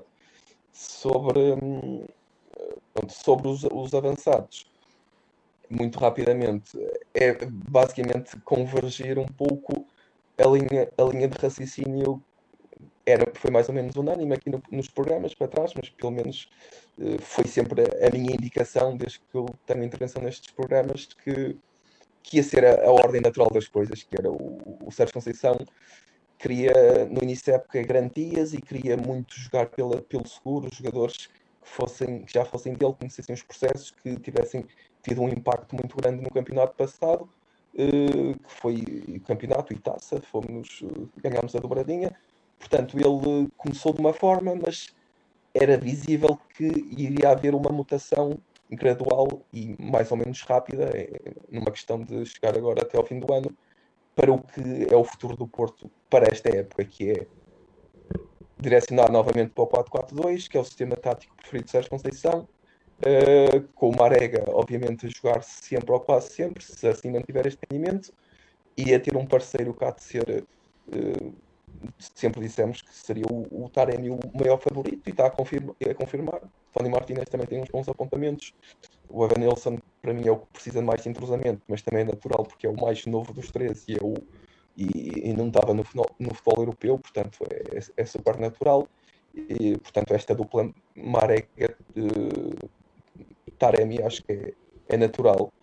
Sobre os avançados, muito rapidamente, é basicamente convergir um pouco a linha de raciocínio. Foi mais ou menos unânime aqui nos programas para trás, mas pelo menos foi sempre a minha indicação, desde que eu tenho intervenção nestes programas, que ia ser a ordem natural das coisas, que era o Sérgio Conceição queria no início da época garantias e queria muito jogar pelo seguro, os jogadores que já fossem dele, conhecessem os processos, que tivessem tido um impacto muito grande no campeonato passado, que foi campeonato e taça, ganhámos a dobradinha. Portanto, ele começou de uma forma, mas era visível que iria haver uma mutação gradual e mais ou menos rápida, numa questão de chegar agora até ao fim do ano, para o que é o futuro do Porto para esta época, que é direcionar novamente para o 4-4-2, que é o sistema tático preferido de Sérgio Conceição, com o Marega, obviamente, a jogar sempre ou quase sempre, se assim mantiver este rendimento, e a ter um parceiro que há de ser, sempre dissemos que seria o Taremi o maior favorito, e está a confirmar. Tony Martínez também tem uns bons apontamentos. O Evanilson, para mim, é o que precisa mais de entrosamento, mas também é natural, porque é o mais novo dos três e não estava no futebol europeu, portanto é super natural. E, portanto, esta dupla Marega Taremi acho que é natural.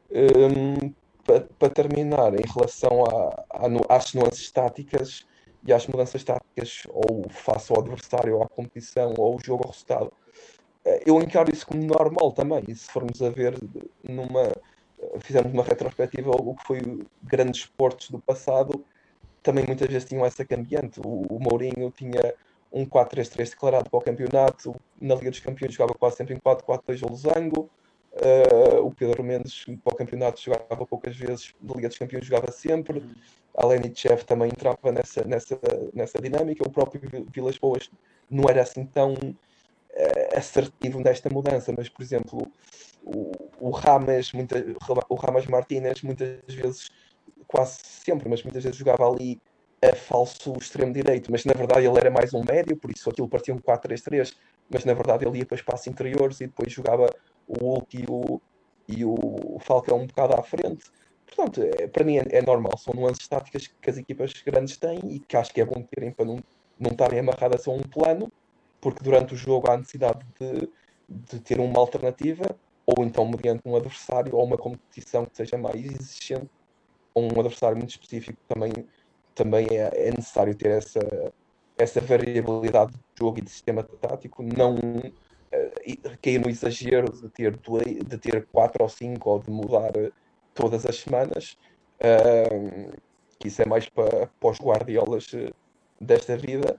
Para terminar, em relação às nuances táticas e às mudanças táticas, ou face ao adversário, ou à competição, ou ao jogo ao resultado, eu encaro isso como normal também. E se formos a ver, fizemos uma retrospectiva ao que foi grandes esportes do passado, também muitas vezes tinham essa cambiante. O Mourinho tinha um 4-3-3 declarado para o campeonato, na Liga dos Campeões jogava quase sempre em 4-4-2 ao losango. O Pedro Mendes para o campeonato jogava poucas vezes, na Liga dos Campeões jogava sempre. A Lenichev também entrava nessa dinâmica. O próprio Vilas Boas não era assim tão assertivo nesta mudança, mas por exemplo o Ramas Martínez muitas vezes, quase sempre, mas muitas vezes jogava ali a falso extremo direito, mas na verdade ele era mais um médio, por isso aquilo parecia um 4-3-3, mas na verdade ele ia para espaços interiores e depois jogava o Hulk e o Falcão um bocado à frente. Portanto, para mim é normal, são nuances táticas que as equipas grandes têm e que acho que é bom terem para não estarem amarradas a um plano, porque durante o jogo há necessidade de ter uma alternativa, ou então mediante um adversário ou uma competição que seja mais exigente, ou um adversário muito específico, também é necessário ter essa variabilidade de jogo e de sistema tático, não cair no exagero de ter 4 ou 5 ou de mudar todas as semanas, que isso é mais para os guardiolas desta vida,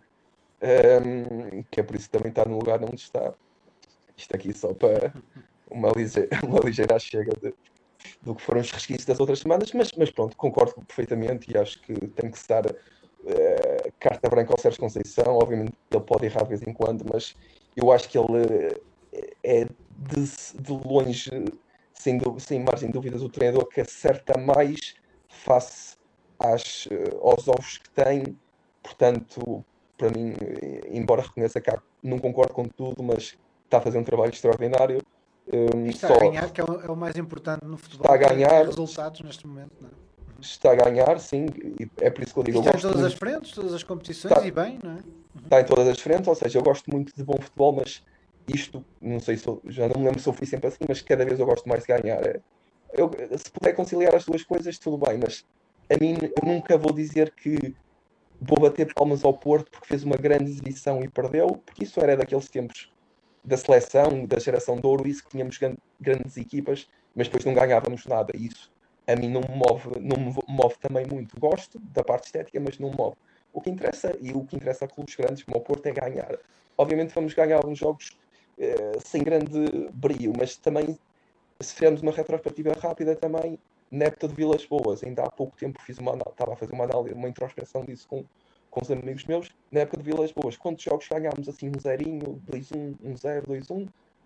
que é por isso que também está no lugar onde está. Isto aqui só para uma ligeira chega do que foram os resquícios das outras semanas, mas pronto, concordo perfeitamente e acho que tem que se dar carta branca ao Sérgio Conceição. Obviamente ele pode errar de vez em quando, mas eu acho que ele é de longe, sem margem de dúvidas, o treinador que acerta mais face aos ovos que tem. Portanto, para mim, embora reconheça que não concordo com tudo, mas está a fazer um trabalho extraordinário. E está a ganhar, que é o mais importante no futebol. Está a ganhar. Resultados neste momento, não é? Está a ganhar, sim, e é por isso que eu digo. E está em todas as frentes, todas as competições, e bem, não é? Está em todas as frentes, ou seja, eu gosto muito de bom futebol, mas isto, não sei se já não me lembro se eu fui sempre assim, mas cada vez eu gosto mais de ganhar. Se puder conciliar as duas coisas, tudo bem, mas a mim eu nunca vou dizer que vou bater palmas ao Porto porque fez uma grande exibição e perdeu, porque isso era daqueles tempos da seleção, da geração de ouro, isso que tínhamos grandes equipas, mas depois não ganhávamos nada. E isso a mim não me move também muito. Gosto da parte estética, mas não me move. O que interessa a clubes grandes como o Porto é ganhar. Obviamente vamos ganhar alguns jogos sem grande brilho, mas também, se fizermos uma retrospectiva rápida também, na época de Vilas Boas, ainda há pouco tempo estava a fazer uma análise, uma introspeção disso com os amigos meus, na época de Vilas Boas, quantos jogos ganhámos assim, 1-0, 2-1, 1-0, 2-1,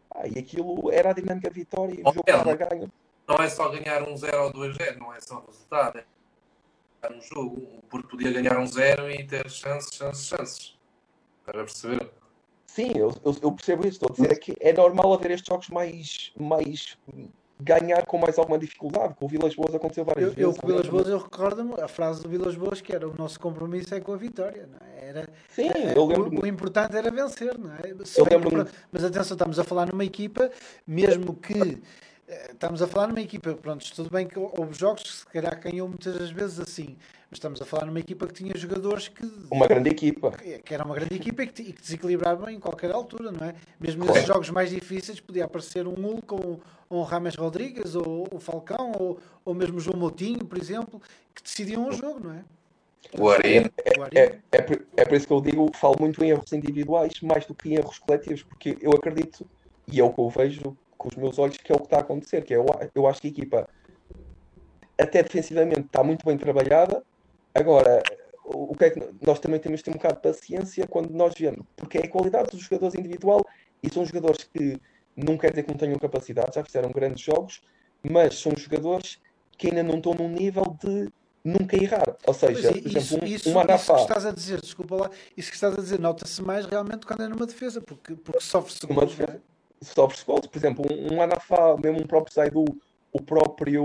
E aquilo era a dinâmica de vitória e o Oh, jogo Mel, estava ganho. não é só ganhar 1-0 ou 2-0, não é só resultado, é ganhar um jogo. O Porto podia ganhar 1-0 e ter chances. Estás a perceber? Sim, eu percebo isso. Estou a dizer é que é normal haver estes jogos mais ganhar com mais alguma dificuldade. Com o Vilas Boas aconteceu várias Eu vezes. com o Vilas Boas, eu recordo-me a frase do Vilas Boas que era: o nosso compromisso é com a vitória, não é? Sim, eu O lembro-me. importante era vencer, não é? Se Eu bem que, lembro-me. mas atenção, estamos a falar numa equipa, mesmo que estamos a falar numa equipa, pronto, tudo bem que houve jogos que se calhar ganhou muitas das vezes assim, mas estamos a falar numa equipa que tinha jogadores Uma grande equipa. que era uma grande equipa e que desequilibravam em qualquer altura, não é? Mesmo nesses Claro. jogos mais difíceis podia aparecer um Hulk ou um Rames Rodrigues ou o Falcão ou mesmo o João Moutinho, por exemplo, que decidiam o jogo, não é? O Arena. O Arinho. É por isso que eu digo, falo muito em erros individuais mais do que em erros coletivos, porque eu acredito, e é o que eu vejo com os meus olhos, que é o que está a acontecer, que é, eu acho que a equipa, até defensivamente, está muito bem trabalhada. Agora, o que é que nós também temos de ter um bocado de paciência quando nós vemos, porque é a qualidade dos jogadores individual e são jogadores que não quer dizer que não tenham capacidade, já fizeram grandes jogos, mas são jogadores que ainda não estão num nível de nunca errar. Ou Pois seja, é, por exemplo, um isso que Manafá estás a dizer, desculpa lá, isso que estás a dizer nota-se mais realmente quando é numa defesa, porque sofre-se numa golos, não é? defesa sofre gols. Por exemplo, um Manafá, mesmo um próprio Zaidu, o próprio.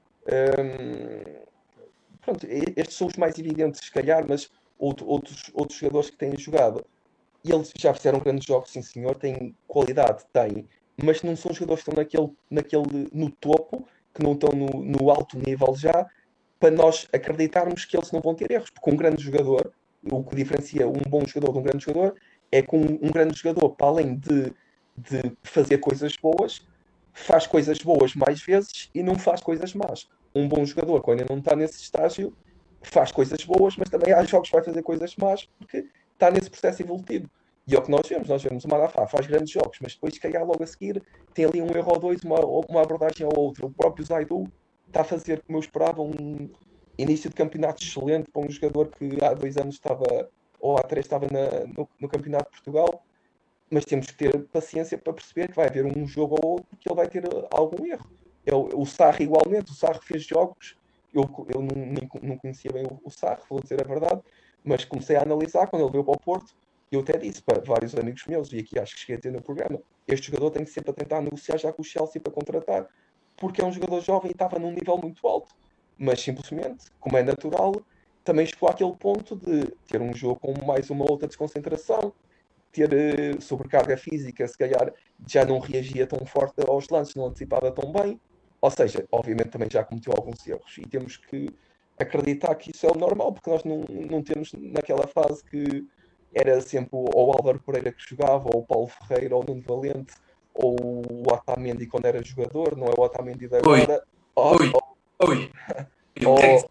Pronto, estes são os mais evidentes, se calhar, mas outros jogadores que têm jogado. E eles já fizeram grandes jogos, sim senhor, têm qualidade, têm, mas não são jogadores que estão no topo, que não estão no alto nível já, para nós acreditarmos que eles não vão ter erros, porque um grande jogador, o que diferencia um bom jogador de um grande jogador, é que um grande jogador, para além de fazer coisas boas, faz coisas boas mais vezes e não faz coisas más. Um bom jogador, quando ele não está nesse estágio, faz coisas boas, mas também há jogos que vai fazer coisas más, porque está nesse processo evolutivo. E é o que nós vemos o Manafá faz grandes jogos, mas depois, se calhar, logo a seguir, tem ali um erro ou dois, uma abordagem ou outra. O próprio Zaidu está a fazer, como eu esperava, um início de campeonato excelente para um jogador que há 2 anos estava, ou há 3 estava no Campeonato de Portugal, mas temos que ter paciência para perceber que vai haver um jogo ou outro que ele vai ter algum erro. O Sarri igualmente, o Sarri fez jogos, eu não conhecia bem o Sarri, vou dizer a verdade, mas comecei a analisar quando ele veio para o Porto, e eu até disse para vários amigos meus, e aqui acho que cheguei a dizer no programa, este jogador tem que sempre a tentar negociar já com o Chelsea para contratar, porque é um jogador jovem e estava num nível muito alto, mas simplesmente, como é natural, também chegou àquele ponto de ter um jogo com mais uma outra desconcentração, ter sobrecarga física, se calhar já não reagia tão forte aos lances, não antecipava tão bem. Ou seja, obviamente também já cometeu alguns erros e temos que acreditar que isso é o normal, porque nós não temos naquela fase que era sempre ou o Álvaro Pereira que jogava, ou o Paulo Ferreira, ou o Nuno Valente, ou o Otamendi quando era jogador, não é o Otamendi de Oi, agora, ou, oi, oi. O que é que... ou,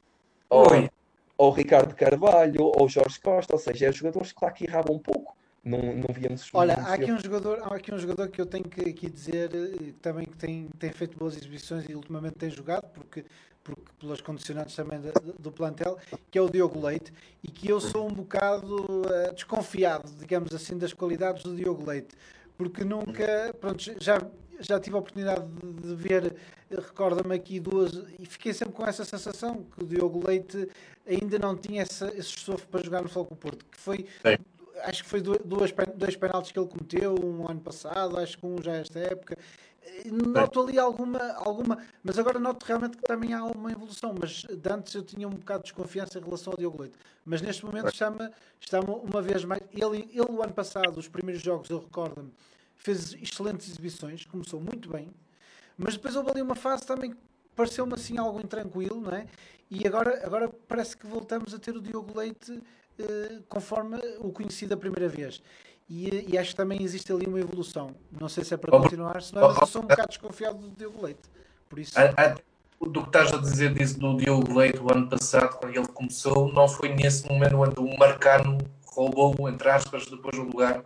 ou, Oi. ou Ricardo Carvalho, ou Jorge Costa, ou seja, eram jogadores claro que erravam um pouco, não víamos os Olha, mesmos erros. há aqui um jogador que eu tenho que aqui dizer também que tem feito boas exibições e ultimamente tem jogado, porque pelas condicionantes também do plantel, que é o Diogo Leite, e que eu sou um bocado desconfiado, digamos assim, das qualidades do Diogo Leite, porque nunca, pronto, já tive a oportunidade de ver, recorda-me aqui duas, e fiquei sempre com essa sensação que o Diogo Leite ainda não tinha esse estofo para jogar no Futebol Porto, que foi Sim. acho que foi dois penaltis que ele cometeu, um ano passado, acho que um já esta época. Noto ali alguma, mas agora noto realmente que também há uma evolução. Mas de antes eu tinha um bocado de desconfiança em relação ao Diogo Leite. Mas neste momento está-me uma vez mais. Ele, o ano passado, os primeiros jogos, eu recordo-me, fez excelentes exibições, começou muito bem, mas depois houve ali uma fase também que pareceu-me assim algo intranquilo, não é? E agora parece que voltamos a ter o Diogo Leite conforme o conheci da primeira vez. E acho que também existe ali uma evolução. Não sei se é para continuar, se não é, mas eu sou um bocado desconfiado do Diogo Leite. Por isso. Do que estás a dizer disso do Diogo Leite o ano passado, quando ele começou, não foi nesse momento onde o Marcano roubou, entre aspas, depois o lugar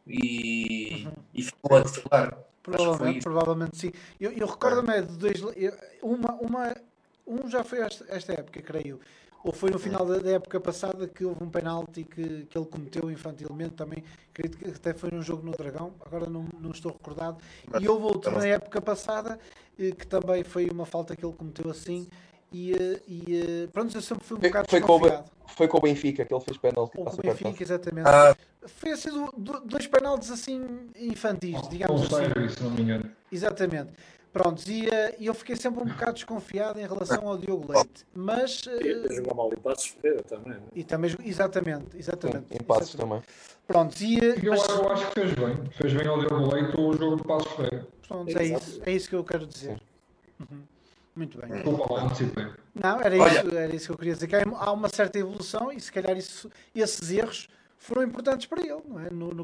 e ficou a titular. Acho que foi isso. Provavelmente sim. Eu recordo-me de dois. Uma já foi esta época, creio. Ou foi no final da época passada que houve um penalti que ele cometeu infantilmente também. Acredito que até foi num jogo no Dragão, agora não estou recordado. E houve outro na época passada que também foi uma falta que ele cometeu assim. Pronto, eu sempre fui um bocado desconfiado. Foi com o Benfica que ele fez penalti. Ou com o Benfica, exatamente. Foi assim, dois penaltis assim infantis, digamos assim. Se não me engano. Exatamente. Pronto, e eu fiquei sempre um bocado desconfiado em relação ao Diogo Leite, mas... E jogou mal em Passos Ferreira também, não é? E também, exatamente. Em Passos também. Pronto, Eu acho que fez bem ao Diogo Leite o jogo de Passos Ferreira. Pronto, é isso que eu quero dizer. Muito bem. Desculpa lá, antecipei. Não, era isso que eu queria dizer, que há uma certa evolução e se calhar esses erros foram importantes para ele, não é? No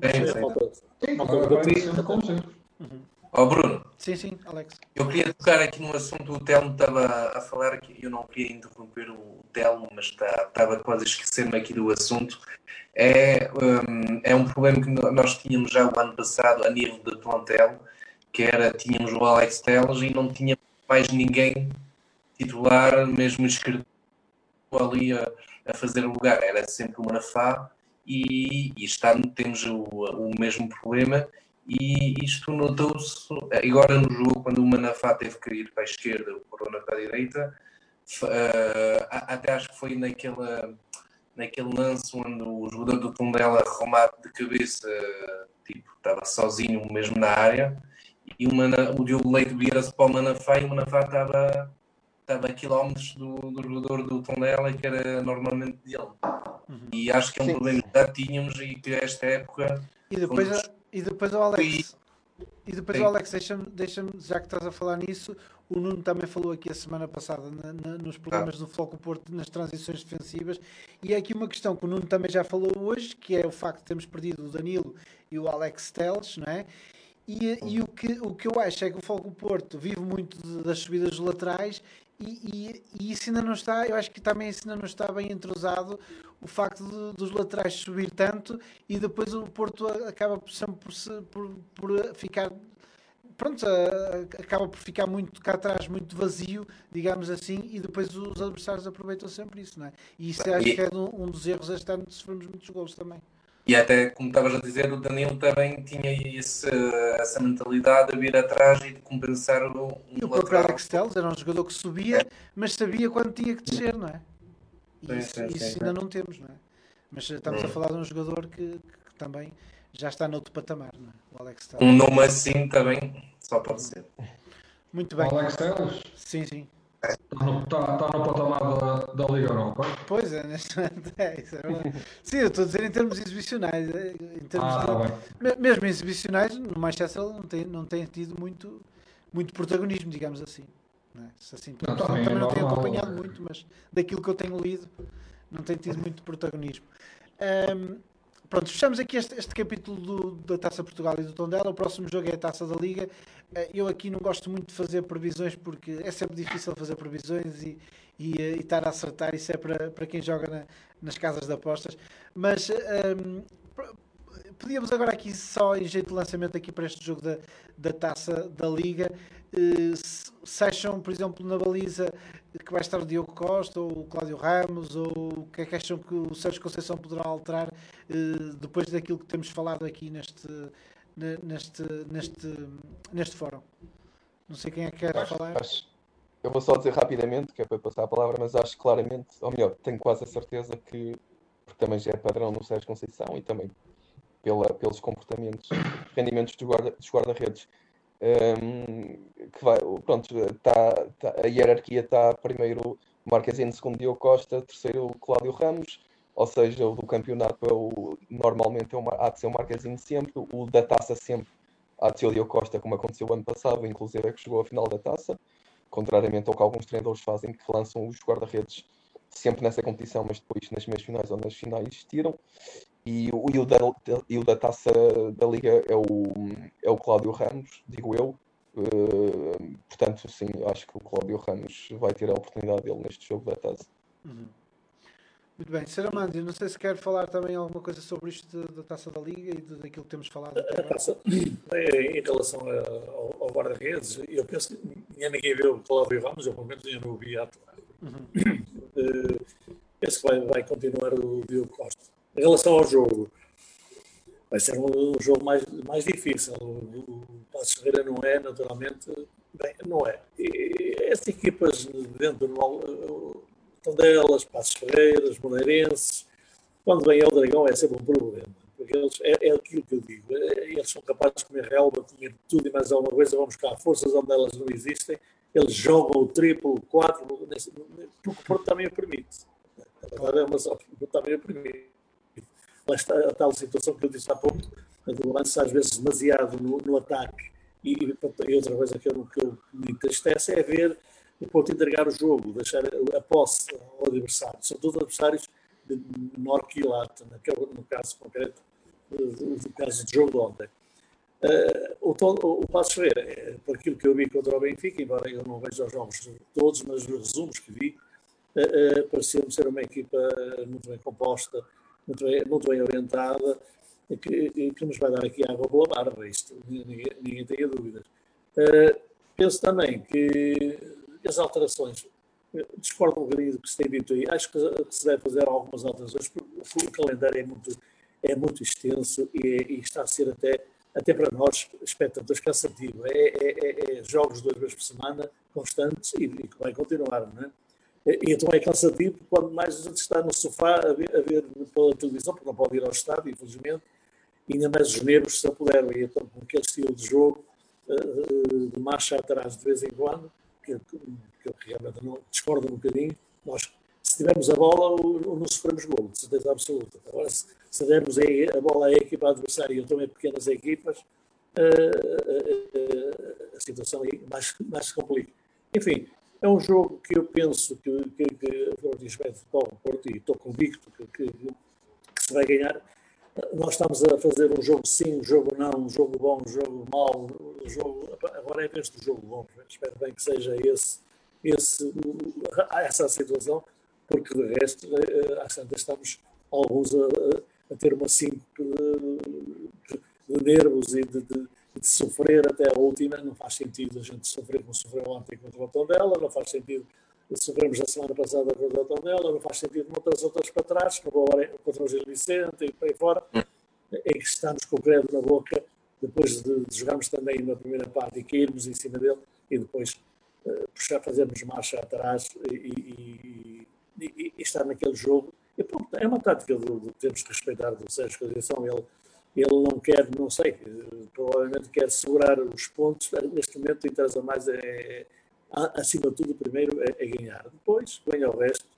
Bruno. Sim, Alex. Eu queria tocar aqui no assunto, o Telmo estava a falar aqui, eu não queria interromper o Telmo, mas estava quase a esquecer-me aqui do assunto. É um problema que nós tínhamos já o ano passado a nível de plantel, que era, tínhamos o Alex Telles e não tínhamos mais ninguém titular, mesmo inscrito ali a fazer o lugar. Era sempre o Manafá e este ano temos o mesmo problema. E isto notou-se agora no jogo, quando o Manafá teve que ir para a esquerda, o Corona para a direita. Até acho que foi naquele lance onde o jogador do Tondela remate de cabeça, tipo, estava sozinho mesmo na área, e o Diogo Leite vira-se para o Manafá e o Manafá estava a quilómetros do jogador do Tondela, que era normalmente dele. E acho que é um problema que já tínhamos e que esta época... E depois o Alex, o Alex deixa-me, já que estás a falar nisso, o Nuno também falou aqui a semana passada nos problemas do Futebol Clube do Porto nas transições defensivas, e é aqui uma questão que o Nuno também já falou hoje, que é o facto de termos perdido o Danilo e o Alex Telles, não é? E o que eu acho é que o Futebol Clube do Porto vive muito das subidas dos laterais e isso ainda não está, eu acho que também isso ainda não está bem entrosado, o facto dos laterais subir tanto e depois o Porto acaba sempre por ficar, pronto, acaba por ficar muito cá atrás, muito vazio, digamos assim, e depois os adversários aproveitam sempre isso, não é? E isso acho que é um dos erros este ano, se formos muitos golos também. E até, como estavas a dizer, o Danilo também tinha essa mentalidade de vir atrás e de compensar E o próprio Alex Telles era um jogador que subia, mas sabia quando tinha que descer, não é? E isso ainda não temos, não é? Mas estamos a falar de um jogador que também já está noutro patamar, não é? O Alex Telles. Um nome assim também, só pode ser. Muito bem. O Alex Telles? Sim. Está no patamar da Liga Europa. Pois é, neste momento isso é verdade. Sim, eu estou a dizer em termos exibicionais. Mesmo exibicionais, no Manchester não tem tido muito protagonismo, digamos assim. Não é? Também não tenho acompanhado muito, mas daquilo que eu tenho lido, não tem tido muito protagonismo. Pronto, fechamos aqui este capítulo da Taça Portugal e do Tondela. O próximo jogo é a Taça da Liga. Eu aqui não gosto muito de fazer previsões porque é sempre difícil fazer previsões e estar a acertar. Isso é para quem joga nas casas de apostas. Mas podíamos agora aqui só em jeito de lançamento aqui para este jogo da Taça da Liga. Se acham, por exemplo, na baliza que vai estar o Diogo Costa ou o Cláudio Ramos, ou o que é que acham que o Sérgio Conceição poderá alterar depois daquilo que temos falado aqui neste fórum? Não sei quem é que quer falar. Eu vou só dizer rapidamente, que é para passar a palavra, mas acho claramente, ou melhor, tenho quase a certeza que, porque também já é padrão no Sérgio Conceição e também pelos comportamentos, rendimentos dos guarda-redes, que vai, pronto, a hierarquia está primeiro Marquezine, segundo Diogo Costa, terceiro Cláudio Ramos, ou seja, o do campeonato normalmente há de ser o Marquezine sempre, o da taça sempre há de ser o Diogo Costa, como aconteceu o ano passado, inclusive é que chegou à final da taça, contrariamente ao que alguns treinadores fazem, que lançam os guarda-redes sempre nessa competição, mas depois nas meias finais ou nas finais tiram. E o da Taça da Liga é o Cláudio Ramos, digo eu. Portanto, sim, acho que o Cláudio Ramos vai ter a oportunidade dele neste jogo da Taça. Muito bem. Sr. Amandio, não sei se quer falar também alguma coisa sobre isto da Taça da Liga e daquilo que temos falado. Em relação ao guarda-redes, eu penso que ninguém viu o Cláudio Ramos, eu pelo menos ainda não o vi atuar. Penso que vai continuar o Diogo Costa. Em relação ao jogo, vai ser um jogo mais difícil. O Passos Ferreira não é, naturalmente, bem, não é. E estas equipas dentro do Tondelas, Passos Ferreira, os Moreirenses, quando vem ao Dragão é sempre um problema. Porque eles, é aquilo que eu digo, eles são capazes de comer relva, comer tudo e mais alguma coisa, vão buscar forças onde elas não existem, eles jogam o triplo, o quatro, porque o Porto também o permite. Também o permite. Lá está a tal situação que eu disse há pouco, do lance às vezes demasiado no ataque. E outra coisa que me entristece é ver o Porto entregar o jogo, deixar a posse ao adversário. São todos adversários de menor quilate, no caso concreto, do caso de jogo de ontem. O Passos Ferreira, por aquilo que eu vi contra o Benfica, embora eu não veja os jogos todos, mas os resumos que vi, pareceu-me ser uma equipa muito bem composta, muito bem orientada, que nos vai dar aqui água pela barba, isto, ninguém tenha dúvidas. Penso também que as alterações, discordo um bocadinho do que se tem dito aí, acho que se deve fazer algumas alterações, porque o calendário é muito extenso e está a ser até para nós, espectadores, cansativo. É jogos 2 vezes por semana, constantes, e que vai continuar, não é? E então é cansativo quando mais a gente está no sofá a ver pela televisão, porque não pode ir ao estádio, infelizmente, e ainda mais os nervos, se eu puder, e então com aquele estilo de jogo, de marcha atrás de vez em quando, que eu realmente não discordo um bocadinho. Nós, se tivermos a bola, não sofremos golo, de certeza absoluta. Agora, se dermos a bola à equipa adversária e eu também pequenas equipas, a situação aí mais se complica. Enfim, é um jogo que eu penso que o Futebol do Porto, e estou convicto que se vai ganhar. Nós estamos a fazer um jogo sim, um jogo não, um jogo bom, um jogo mau, agora é este jogo bom. Espero bem que seja essa a situação, porque de resto, às tantas estamos alguns a ter uma 5 de nervos e de sofrer até a última. Não faz sentido a gente sofrer como sofreu ontem contra o Tondela, não faz sentido sofremos a semana passada contra o Tondela, não faz sentido muitas outras para trás, contra o Gil Vicente e para aí fora, em que estamos com o credo na boca, depois de jogarmos também na primeira parte e cairmos em cima dele, e depois fazermos marcha atrás e estar naquele jogo. E, pronto, é uma tática que temos que respeitar do Sérgio Conceição. Ele não quer, não sei, provavelmente quer segurar os pontos. Neste momento interessa mais acima de tudo, primeiro é ganhar, depois venha o resto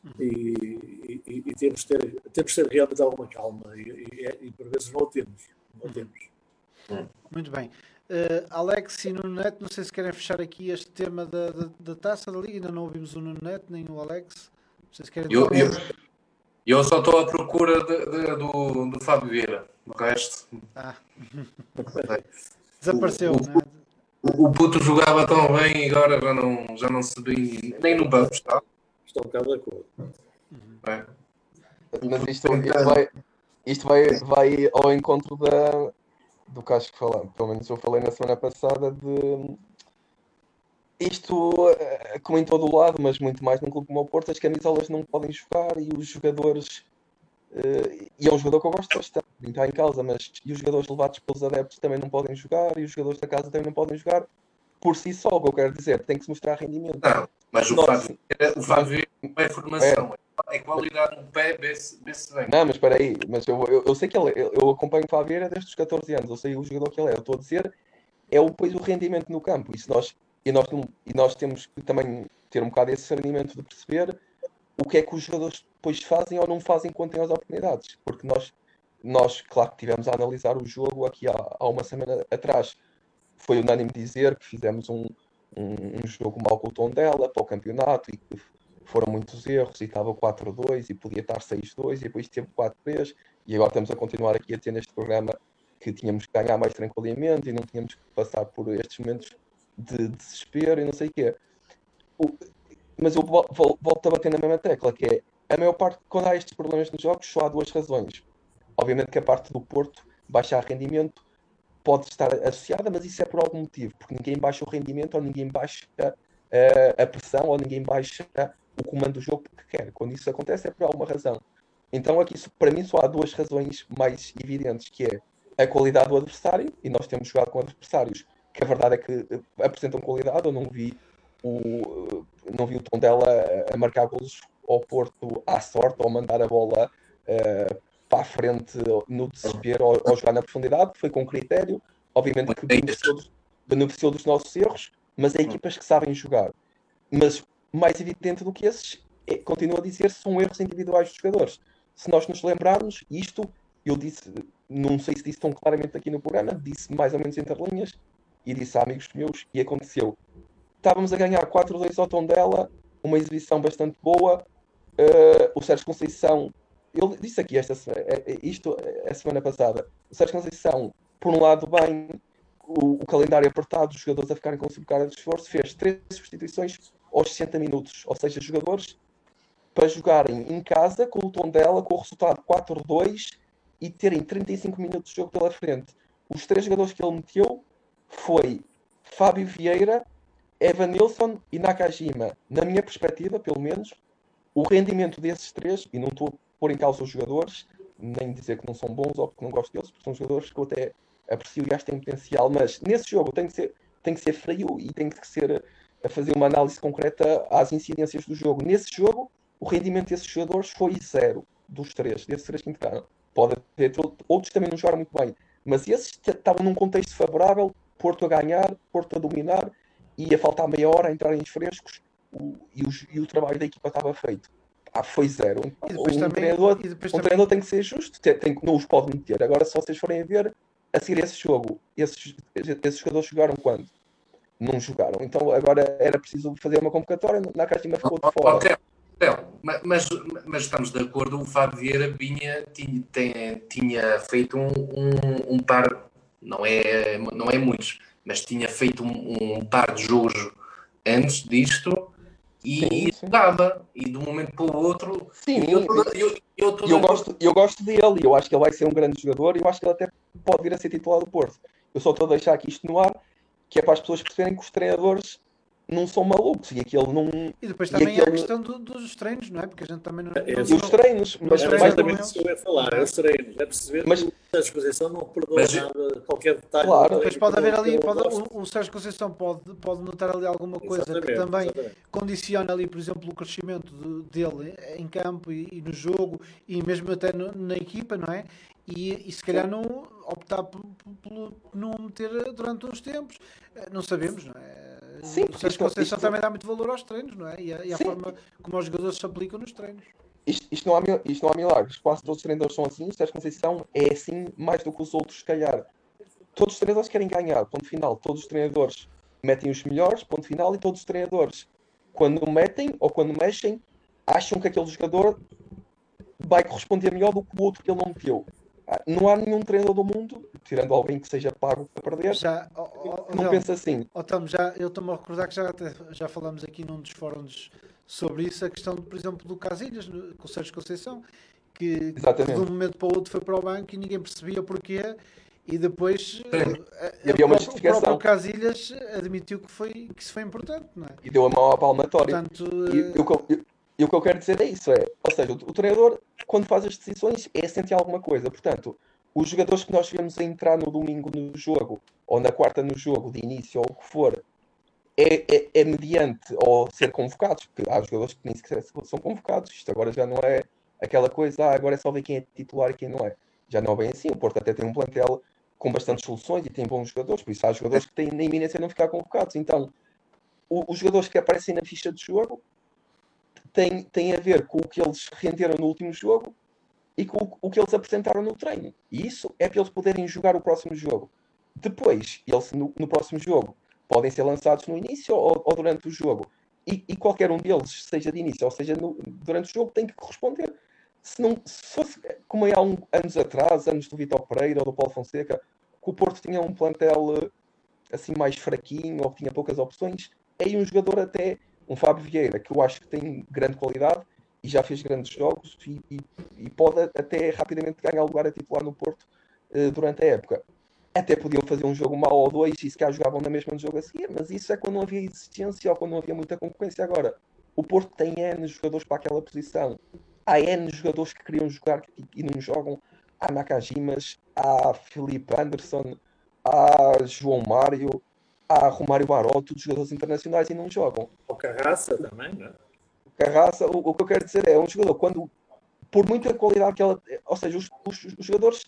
e temos de ter realmente alguma calma e por vezes não temos. Muito bem. Alex e Nuno Neto, não sei se querem fechar aqui este tema da Taça da Liga, ainda não ouvimos o Nuno Neto nem o Alex. Não sei se querem eu só estou à procura do Fábio Vieira, o resto desapareceu, não é? O puto jogava tão bem e agora já não se vê nem no banco, está? Estou um bocado de acordo. É. Mas isto vai ao encontro do que acho que falamos. Pelo menos eu falei na semana passada de isto, como em todo o lado, mas muito mais num clube como o Porto, as camisolas não podem jogar e os jogadores. E é um jogador que eu gosto bastante, nem está em causa, mas e os jogadores levados pelos adeptos também não podem jogar e os jogadores da casa também não podem jogar por si só. O que eu quero dizer, tem que se mostrar rendimento. Não, mas o Fábio Vieira não é formação, é qualidade no pé, vê-se bem. Não, mas espera aí, mas eu sei que eu acompanho o Fábio Vieira desde os 14 anos, eu sei o jogador que ele é. Eu estou a dizer, depois o rendimento no campo. Nós temos que também ter um bocado esse rendimento de perceber o que é que os jogadores depois fazem ou não fazem quando têm as oportunidades. Porque nós claro que tivemos a analisar o jogo aqui há uma semana atrás. Foi unânime dizer que fizemos um jogo mau com o Tondela para o campeonato e que foram muitos erros e estava 4-2 e podia estar 6-2 e depois teve 4-3 e agora estamos a continuar aqui a ter neste programa que tínhamos que ganhar mais tranquilamente e não tínhamos que passar por estes momentos de desespero e não sei o quê. Mas eu volto a bater na mesma tecla, que é a maior parte, quando há estes problemas nos jogos, só há duas razões. Obviamente que a parte do Porto baixar rendimento pode estar associada, mas isso é por algum motivo, porque ninguém baixa o rendimento ou ninguém baixa a pressão ou ninguém baixa o comando do jogo porque quer. Quando isso acontece é por alguma razão. Então aqui, para mim, só há duas razões mais evidentes, que é a qualidade do adversário, e nós temos jogado com adversários que a verdade é que apresentam qualidade. Eu não vi o Tondela a marcar golos ao Porto à sorte, ou mandar a bola para a frente no desespero, ou jogar na profundidade. Foi com critério, obviamente que beneficiou dos nossos erros, mas é equipas que sabem jogar. Mas mais evidente do que esses, continuo a dizer, são erros individuais dos jogadores. Se nós nos lembrarmos, isto, eu disse, não sei se disse tão claramente aqui no programa, disse mais ou menos entre linhas, e disse a amigos meus, e aconteceu. Estávamos a ganhar 4-2 ao Tondela, uma exibição bastante boa. O Sérgio Conceição, ele disse aqui isto a semana passada, o Sérgio Conceição, por um lado bem, o calendário apertado, os jogadores a ficarem com sobrecarga de esforço, fez 3 substituições aos 60 minutos, ou seja, jogadores para jogarem em casa com o Tondela, com o resultado 4-2 e terem 35 minutos de jogo pela frente. Os 3 jogadores que ele meteu foi Fábio Vieira, Evanilson e Nakajima. Na minha perspectiva, pelo menos, o rendimento desses 3, e não estou a pôr em causa os jogadores, nem dizer que não são bons ou que não gosto deles, porque são jogadores que eu até aprecio e acho que têm potencial, mas nesse jogo tem que ser frio e tem que ser a fazer uma análise concreta às incidências do jogo. Nesse jogo, o rendimento desses jogadores foi 0 dos 3, desses 3 que entraram. Pode haver outros também não jogaram muito bem, mas esses estavam num contexto favorável, Porto a ganhar, Porto a dominar, e a faltar meia hora a entrarem frescos, e o trabalho da equipa estava feito. Foi 0. Um treinador tem que ser justo, não os pode meter. Agora, se vocês forem a ver, a seguir esse jogo, esses jogadores jogaram quando? Não jogaram. Então agora era preciso fazer uma convocatória, Nakajima ficou de fora. Okay. Mas estamos de acordo, o Fábio Vieira tinha feito um par, não é muitos, mas tinha feito um par de jogos antes disto e jogava, e de um momento para o outro. Sim, eu gosto dele, eu acho que ele vai ser um grande jogador, e eu acho que ele até pode vir a ser titular do Porto. Eu só estou a deixar aqui isto no ar, que é para as pessoas perceberem que os treinadores não são malucos, e aquele não. E depois também há a questão dos treinos, não é? Porque a gente também não. Os treinos, mas exatamente isso que eu ia falar, é os treinos. É perceber que a disposição não perdoa nada, qualquer detalhe. Claro. Depois pode haver ali, o Sérgio Conceição pode notar ali alguma coisa que também condiciona ali, por exemplo, o crescimento dele em campo e no jogo, e mesmo até na equipa, não é? E se calhar não optar por não meter durante uns tempos, não sabemos, não é? Sim, o Sérgio Conceição também dá muito valor aos treinos, não é? E a forma como os jogadores se aplicam nos treinos. Isto não há milagres. Quase todos os treinadores são assim. O Sérgio Conceição é assim mais do que os outros, se calhar. Todos os treinadores querem ganhar, ponto final. Todos os treinadores metem os melhores, ponto final. E todos os treinadores, quando metem ou quando mexem, acham que aquele jogador vai corresponder melhor do que o outro que ele não meteu. Não há nenhum treinador do mundo, tirando alguém que seja pago para perder, que não pensa assim. Eu estou-me a recordar que já falamos aqui num dos fóruns sobre isso, a questão, por exemplo, do Casilhas, com o Sérgio Conceição, que de um momento para o outro foi para o banco e ninguém percebia porquê, e depois o próprio Casilhas admitiu que isso foi importante, não é? E deu a mão à palmatória. Portanto, e o que eu quero dizer é isso, ou seja, o treinador, quando faz as decisões, é sentir alguma coisa. Portanto, os jogadores que nós vemos a entrar no domingo no jogo, ou na quarta no jogo, de início, ou o que for, é mediante ou ser convocados, porque há jogadores que nem sequer são convocados. Isto agora já não é aquela coisa, agora é só ver quem é titular e quem não é. Já não é bem assim. O Porto até tem um plantel com bastantes soluções e tem bons jogadores, por isso há jogadores que têm na iminência de não ficar convocados. Então, os jogadores que aparecem na ficha de jogo têm a ver com o que eles renderam no último jogo e com o que eles apresentaram no treino. E isso é para eles poderem jogar o próximo jogo. Depois, eles no próximo jogo podem ser lançados no início ou durante o jogo. E qualquer um deles, seja de início ou seja durante o jogo, tem que corresponder. Se fosse como há anos atrás, anos do Vítor Pereira ou do Paulo Fonseca, que o Porto tinha um plantel assim mais fraquinho ou que tinha poucas opções, aí um jogador até, um Fábio Vieira, que eu acho que tem grande qualidade e já fez grandes jogos e pode até rapidamente ganhar lugar a titular no Porto durante a época. Até podiam fazer um jogo mau ou dois e se calhar jogavam na mesma no jogo a seguir, mas isso é quando não havia existência ou quando não havia muita concorrência. Agora, O Porto tem N jogadores para aquela posição. Há N jogadores que queriam jogar e não jogam. Há Nakajimas, há Felipe Anderson, há João Mário, há Romário Baró, todos jogadores internacionais e não jogam. O Carraça também, não é? Carraça, o que eu quero dizer é um jogador, quando, por muita qualidade que ela. Ou seja, os jogadores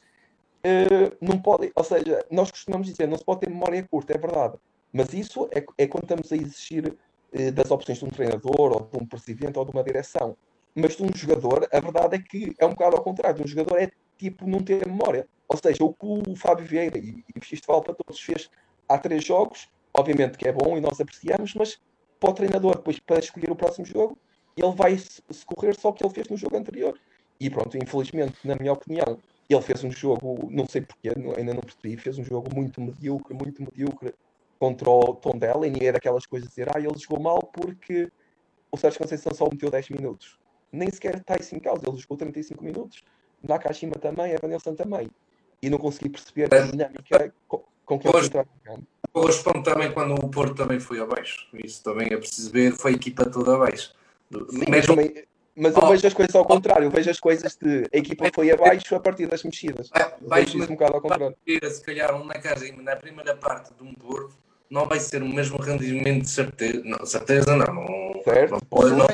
não podem. Ou seja, nós costumamos dizer, não se pode ter memória curta, é verdade. Mas isso é quando estamos a exigir das opções de um treinador, ou de um presidente, ou de uma direção. Mas de um jogador, a verdade é que é um bocado ao contrário. Um jogador é tipo não ter memória. Ou seja, o que o Fábio Vieira, e isto vale para todos, fez há 3 jogos, obviamente que é bom e nós apreciamos, mas para o treinador, depois para escolher o próximo jogo, ele vai se correr só o que ele fez no jogo anterior. E pronto, infelizmente, na minha opinião, ele fez um jogo, não sei porquê, ainda não percebi, fez um jogo muito medíocre contra o Tondela, e nem é daquelas coisas de dizer, ele jogou mal porque o Sérgio Conceição só meteu 10 minutos. Nem sequer está isso em causa, ele jogou 35 minutos, Nakashima também, Evanilson também. E não consegui perceber a dinâmica com que eles entraram no campo. Eu respondo também quando o Porto também foi abaixo. Isso também é preciso ver, foi a equipa toda abaixo. Sim, mas eu vejo as coisas ao contrário, eu vejo as coisas de a equipa foi abaixo a partir das mexidas. Vejo isso um bocado ao contrário. Se calhar um Nakajima na primeira parte de um Porto não vai ser o mesmo rendimento de certeza. Não, certeza não. Certo. Não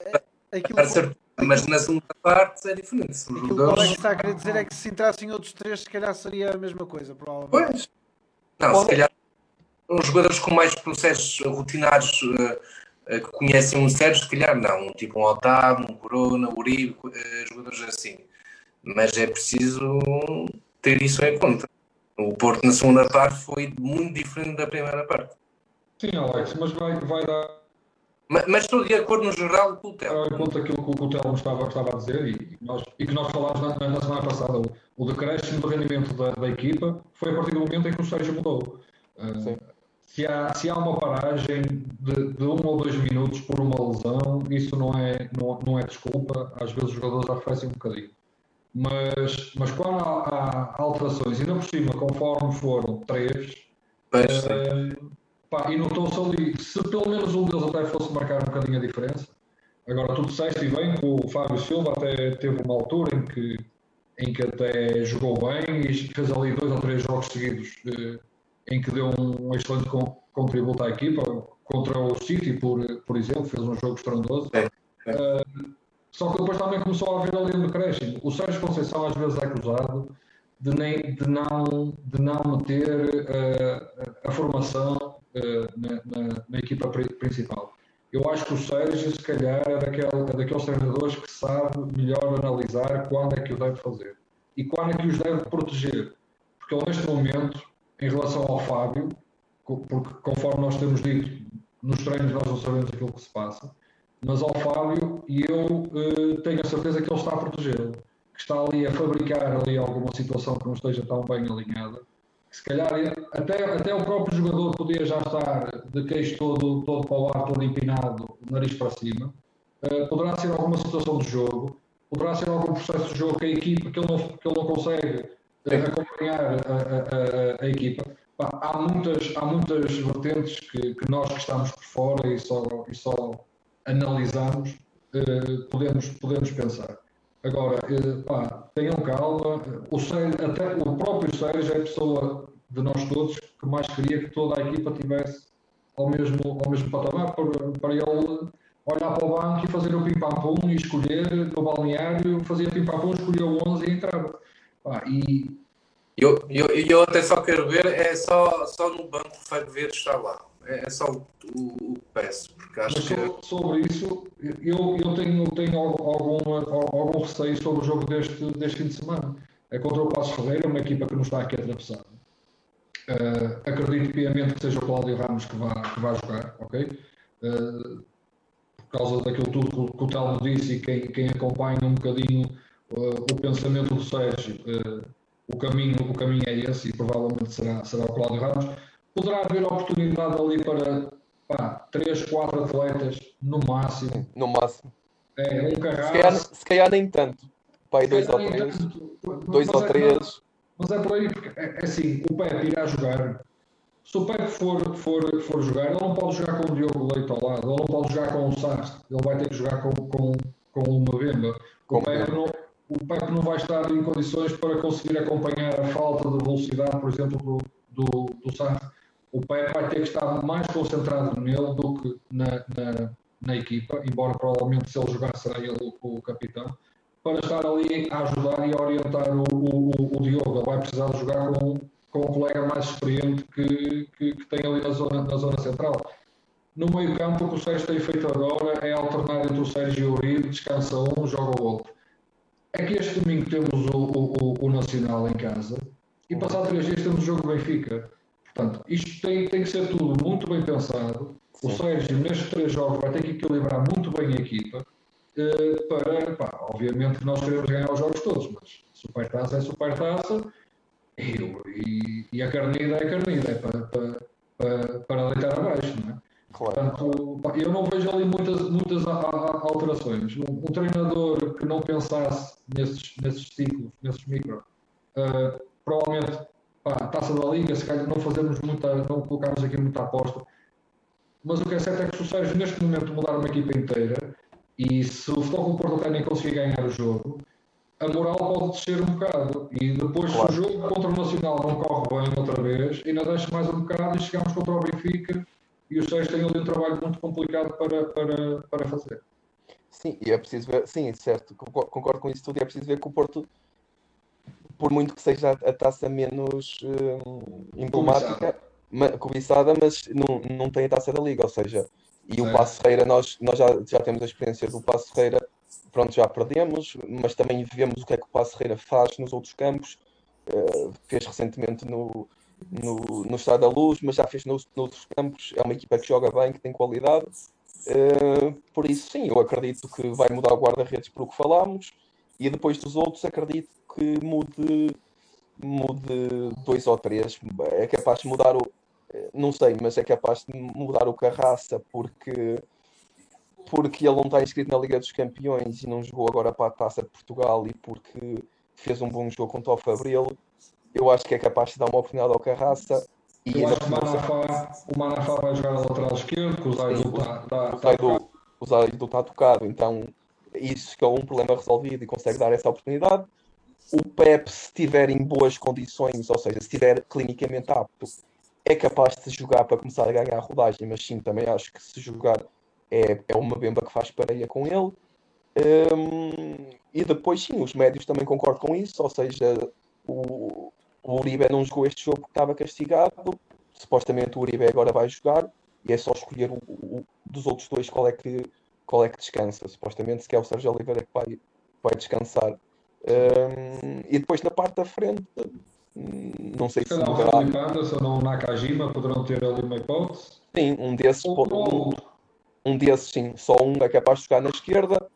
vai certeza, mas na segunda parte é diferente. Aquilo que o Alex está a querer dizer é que se entrassem outros 3, se calhar seria a mesma coisa, provavelmente. Pois. Não, se calhar uns jogadores com mais processos rotinados que conhecem um Sérgio, se calhar não. Tipo um Otávio, um Corona, um Uribe, jogadores assim. Mas é preciso ter isso em conta. O Porto na segunda parte foi muito diferente da primeira parte. Sim, Alex, mas vai dar. Mas estou de acordo no geral com o Telmo. Em conta aquilo que o Telmo estava a dizer e que nós falámos na semana passada, o decréscimo do rendimento da equipa foi a partir do momento em que o Sérgio mudou. Se há uma paragem de 1 ou 2 minutos por uma lesão, isso não é desculpa. Às vezes os jogadores arrefecem um bocadinho. Mas quando há alterações, ainda por cima, conforme foram 3, e notou-se ali, se pelo menos um deles até fosse marcar um bocadinho a diferença. Agora, tu disseste bem que o Fábio Silva até teve uma altura em que até jogou bem e fez ali 2 ou 3 jogos seguidos em que deu um excelente contributo à equipa. Contra o City, por exemplo, fez um jogo estrondoso. Só que depois também começou a haver ali um decréscimo. O Sérgio Conceição às vezes é acusado de não meter a formação na equipa principal. Eu acho que o Sérgio, se calhar, é daqueles treinadores que sabe melhor analisar quando é que o deve fazer e quando é que os deve proteger. Porque ele, neste momento, em relação ao Fábio, porque conforme nós temos dito, nos treinos nós não sabemos aquilo que se passa, mas ao Fábio, e eu tenho a certeza que ele está a protegê-lo, que está ali a fabricar ali alguma situação que não esteja tão bem alinhada, que se calhar até o próprio jogador podia já estar de queixo todo para o ar, todo empinado, nariz para cima. Poderá ser alguma situação de jogo, poderá ser algum processo de jogo que a equipa, que ele não consegue acompanhar a equipa. Há muitas vertentes que nós que estamos por fora e só analisamos, podemos pensar. Agora, tenham calma. Até o próprio Sérgio é a pessoa de nós todos que mais queria que toda a equipa tivesse ao mesmo patamar para ele olhar para o banco e fazer o pim-pam-pum e escolher no balneário, fazia pim-pam-pum, escolhia o 11 e entrava. Eu até só quero ver, é só no banco vai ver estar lá. É só o que peço, porque acho que... Sobre isso, eu tenho algum receio sobre o jogo deste fim de semana. É contra o Passos Ferreira, uma equipa que não está aqui atravessada. Acredito piamente que seja o Cláudio Ramos que vá jogar, ok? Por causa daquilo tudo que o Telmo disse e quem acompanha um bocadinho o pensamento do Sérgio, o caminho é esse e provavelmente será o Cláudio Ramos. Poderá haver oportunidade ali para 3, 4 atletas no máximo. No máximo. Um Carrasco. Se calhar nem tanto. Pai, 2 ou 3. 2 ou 3. Mas é por aí, porque assim, o Pepe irá jogar. Se o Pepe for jogar, ele não pode jogar com o Diogo Leite ao lado, ele não pode jogar com o Sartre, ele vai ter que jogar com o Mbemba. O Pepe não vai estar em condições para conseguir acompanhar a falta de velocidade, por exemplo, do Sartre. O Pepe vai ter que estar mais concentrado nele do que na equipa, embora provavelmente se ele jogar será ele o capitão, para estar ali a ajudar e a orientar o Diogo. Ele vai precisar de jogar com um colega mais experiente que tem ali na zona central. No meio campo, o que o Sérgio tem feito agora é alternar entre o Sérgio e o Uribe, descansa um, joga o outro. É que este domingo temos o Nacional em casa e passado 3 dias temos o jogo do Benfica. Portanto, isto tem que ser tudo muito bem pensado. Sim. O Sérgio, nestes 3 jogos, vai ter que equilibrar muito bem a equipa obviamente que nós queremos ganhar os jogos todos, mas Supertaça é Supertaça e a carnida é carnida, para deitar abaixo, não é? Claro. Portanto, eu não vejo ali muitas alterações. Um treinador que não pensasse nesses ciclos, nesses micro, provavelmente Taça da Liga, se calhar não colocamos aqui muita aposta, mas o que é certo é que se o Sérgio neste momento mudar uma equipa inteira e se o Futebol Clube Porto até nem conseguir ganhar o jogo, a moral pode descer um bocado e depois claro. Se o jogo contra o Nacional não corre bem outra vez, ainda deixa mais um bocado e chegamos contra o Benfica e o Sérgio tem ali um trabalho muito complicado para fazer. Sim, e é preciso ver, sim, certo, concordo com isso tudo, e é preciso ver que o Porto, por muito que seja a taça menos emblemática, cobiçada, mas não tem a taça da Liga, ou seja, e o Paço Ferreira, nós já temos a experiência do Paço Ferreira, pronto, já perdemos, mas também vemos o que é que o Paço Ferreira faz nos outros campos, fez recentemente no Estado da Luz, mas já fez noutros campos, é uma equipa que joga bem, que tem qualidade, por isso sim, eu acredito que vai mudar o guarda-redes por o que falámos, e depois dos outros acredito que mude 2 ou 3, é capaz de mudar não sei, mas é capaz de mudar o Carraça porque ele não está inscrito na Liga dos Campeões e não jogou agora para a Taça de Portugal e porque fez um bom jogo contra o Fabril. Eu acho que é capaz de dar uma oportunidade ao Carraça. Eu acho que o Manafá vai jogar na lateral esquerdo, que o Zaidu está tocado, então isso fica um problema resolvido e consegue dar essa oportunidade. O Pepe, se estiver em boas condições, ou seja, se estiver clinicamente apto, é capaz de jogar para começar a ganhar a rodagem, mas sim, também acho que se jogar é uma Mbemba que faz pareia com ele. E depois sim, os médios também concordam com isso, ou seja, o Uribe não jogou este jogo porque estava castigado, supostamente o Uribe agora vai jogar e é só escolher dos outros 2 qual é que descansa, supostamente se quer o Sérgio Oliveira que vai descansar. E depois na parte da frente não sei se mudará. O Felipe Anderson ou o Nakajima poderão ter ali uma hipótese. Sim, um desses sim, só um é capaz de jogar na esquerda.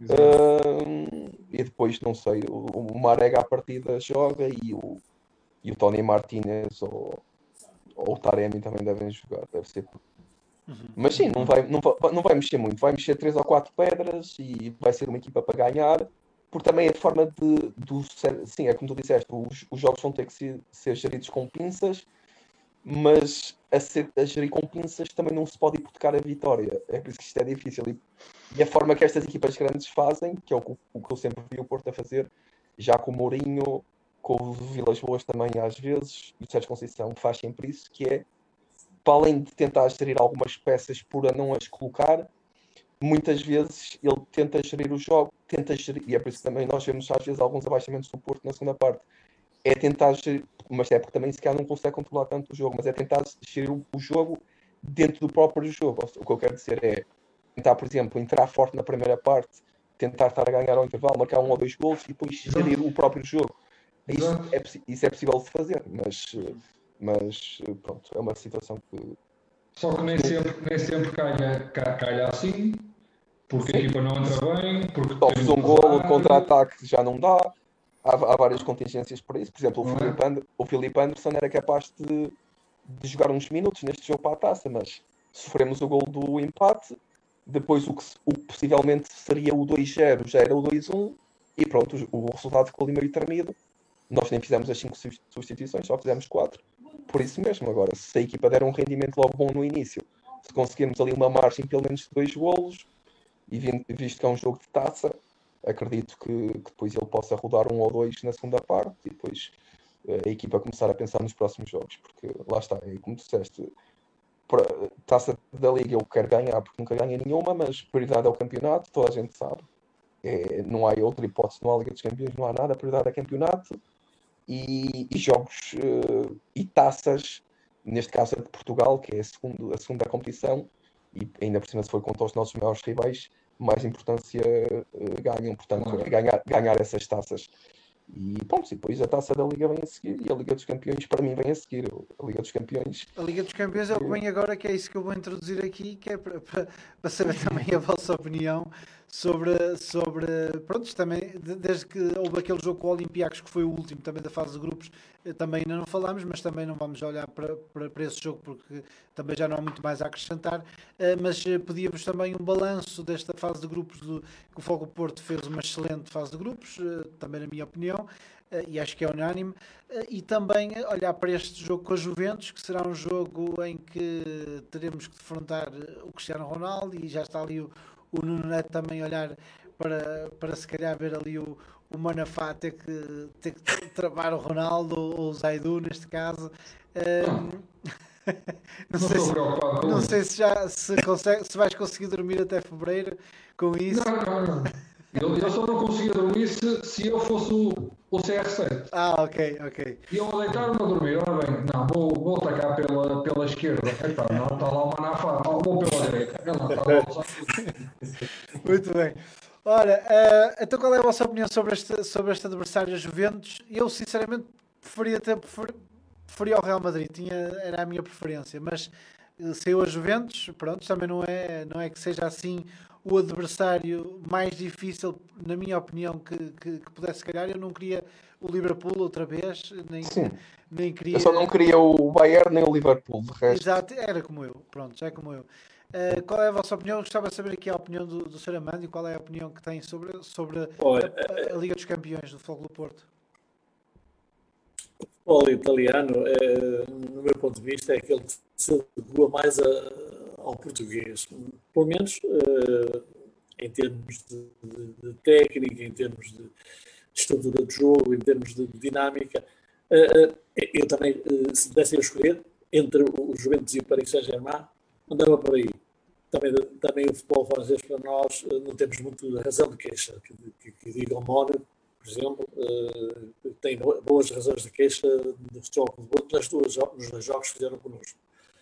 E depois não sei, o Marega à partida joga e o Tony Martinez ou o Taremi também devem jogar, deve ser. Mas sim, não vai mexer muito, vai mexer 3 ou 4 pedras e vai ser uma equipa para ganhar, porque também a forma sim, é como tu disseste, os jogos vão ter que ser geridos com pinças, mas a gerir com pinças também não se pode hipotecar a vitória, é por isso que isto é difícil e a forma que estas equipas grandes fazem, que é o que eu sempre vi o Porto a fazer, já com o Mourinho, com o Vilas Boas também às vezes, e o Sérgio Conceição faz sempre isso, que é, para além de tentar gerir algumas peças por a não as colocar, muitas vezes ele tenta gerir o jogo, e é por isso que também nós vemos às vezes alguns abaixamentos do Porto na segunda parte, é tentar gerir, mas é porque também se calhar não consegue controlar tanto o jogo, mas é tentar gerir o jogo dentro do próprio jogo. O que eu quero dizer é tentar, por exemplo, entrar forte na primeira parte, tentar estar a ganhar ao intervalo, marcar 1 ou 2 gols e depois gerir o próprio jogo. Isso é possível de fazer, mas pronto, é uma situação que... Só que nem sempre calha assim, porque sim. A equipa não entra bem, porque sofres um golo de contra-ataque já não dá. Há várias contingências para isso. Por exemplo, o Felipe Anderson era capaz de jogar uns minutos neste jogo para a taça, mas sofremos o golo do empate, depois o que possivelmente seria o 2-0 já era o 2-1 e pronto, o resultado ficou ali meio tremido. Nós nem fizemos as 5 substituições, só fizemos 4 por isso mesmo. Agora, se a equipa der um rendimento logo bom no início, se conseguirmos ali uma margem pelo menos de 2 golos, e visto que é um jogo de taça, acredito que depois ele possa rodar 1 ou 2 na segunda parte e depois a equipa começar a pensar nos próximos jogos, porque lá está, é como tu disseste, taça da Liga eu quero ganhar porque nunca ganhei nenhuma, mas prioridade é o campeonato, toda a gente sabe. Não há outra hipótese, não há Liga dos Campeões, não há nada, a prioridade é campeonato e jogos e taças, neste caso a de Portugal, que é a segunda competição, e ainda por cima se for contra os nossos maiores rivais, mais importância ganham, portanto, é ganhar essas taças. E pronto, e depois a taça da Liga vem a seguir e a Liga dos Campeões para mim vem a seguir. A Liga dos Campeões. A Liga dos Campeões é o que vem agora, que é isso que eu vou introduzir aqui, que é para saber também a vossa opinião sobre pronto, também, desde que houve aquele jogo com o Olympiacos, que foi o último também da fase de grupos, também ainda não falámos, mas também não vamos olhar para esse jogo, porque também já não há muito mais a acrescentar, mas pedíamos também um balanço desta fase de grupos, que o Fogo Porto fez uma excelente fase de grupos, também na minha opinião, e acho que é unânime, e também olhar para este jogo com a Juventus, que será um jogo em que teremos que defrontar o Cristiano Ronaldo, e já está ali o Nuno Neto também a olhar para se calhar ver ali o Manafá ter que travar o Ronaldo, ou o Zaidu neste caso. Não sei se vais conseguir dormir até fevereiro com isso. Não. Eu só não conseguia dormir se eu fosse o CR7. Ok. E eu deitar-me a dormir, ora bem, não, vou atacar pela esquerda. Epá, não, está lá o Manafá, vou pela direita. Não, está lá o Muito bem. Ora, então qual é a vossa opinião sobre este adversário Juventus? Eu, sinceramente, preferia o Real Madrid, era a minha preferência, mas saiu a Juventus, pronto, também não é que seja assim o adversário mais difícil, na minha opinião, que pudesse calhar. Eu não queria o Liverpool outra vez, nem queria... Eu só não queria o Bayern nem o Liverpool, de resto. Exato, era como eu, pronto, já é como eu. Qual é a vossa opinião? Eu gostava de saber aqui a opinião do Sr. Amandio, qual é a opinião que tem sobre a Liga dos Campeões do Futebol do Porto? O futebol italiano, no meu ponto de vista, é aquele que se adequa mais ao português. Pelo menos em termos de técnica, em termos de estrutura de jogo, em termos de dinâmica. Eu também, se dessem a escolher entre o Juventus e o Paris Saint-Germain, andava por aí. Também o futebol francês, para nós, não temos muito razão de queixa. Que diga o Mónaco, por exemplo, tem boas razões de queixa do futebol nos dois jogos que fizeram connosco.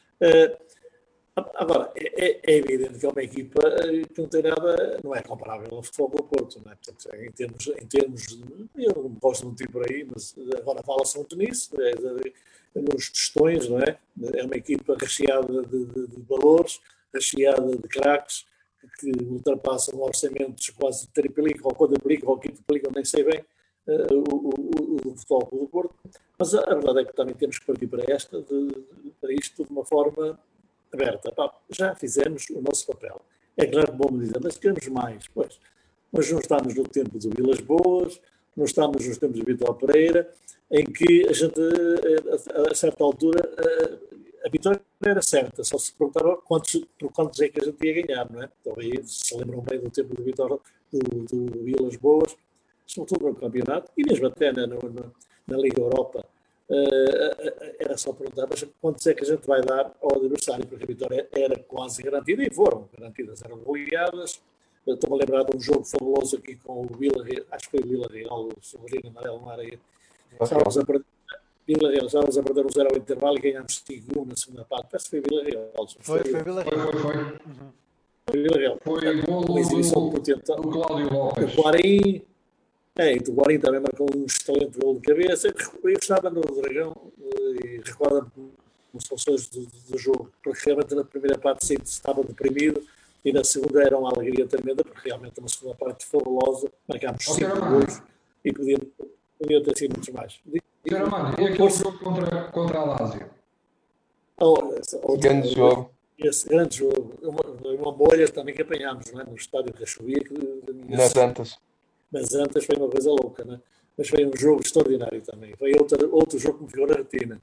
Agora, é evidente que é uma equipa que não tem nada, não é comparável ao futebol do Porto, não é? Portanto, em termos de, eu não gosto muito de ir por aí, mas agora fala-se muito nisso, nos testões, não é? É uma equipa recheada de valores, recheada de craques, que ultrapassam orçamentos quase triplicam, ou quadruplicam, ou quintuplicam, nem sei bem, o futebol do Porto. Mas a verdade é que também temos que partir para isto de uma forma aberta. Já fizemos o nosso papel. É claro que vamos dizer, mas queremos mais. Pois, mas não estamos no tempo de Vilas Boas, não estamos nos tempos de Vitor Pereira, em que a gente, a certa altura, a vitória era certa, só se perguntava por quantos é que a gente ia ganhar, não é? Talvez se lembram bem do tempo de Vitor do Vilas Boas, sobretudo no campeonato, e mesmo até na Liga Europa. Era só perguntar, mas quantos é que a gente vai dar ao adversário, porque a vitória era quase garantida, e foram garantidas, eram goleadas. Estou-me a lembrar de um jogo fabuloso aqui com o Villarreal, acho que foi o Villarreal, o Sobrino Amarelo, não era aí. Estávamos a perder um 0 ao intervalo e ganhámos 5-1 na segunda parte. Parece que foi Villarreal. Foi Villarreal. Foi Villarreal. Foi o Cláudio Lopes. O Guarim. O Guarim também marcou um excelente gol de cabeça. Eu estava no Dragão e recordo-me as funções do jogo, porque realmente na primeira parte sempre estava deprimido e na segunda era uma alegria tremenda, porque realmente uma segunda parte fabulosa, marcámos 5 gols e podia ter sido muitos mais. E aquele jogo contra a Lazio? Grande jogo. Esse grande jogo. Uma bolha também que apanhámos, não é? No estádio da Chovia. Nas Antas. Nas Antas foi uma coisa louca, não é? Mas foi um jogo extraordinário também. Foi outro jogo que me ficou na retina.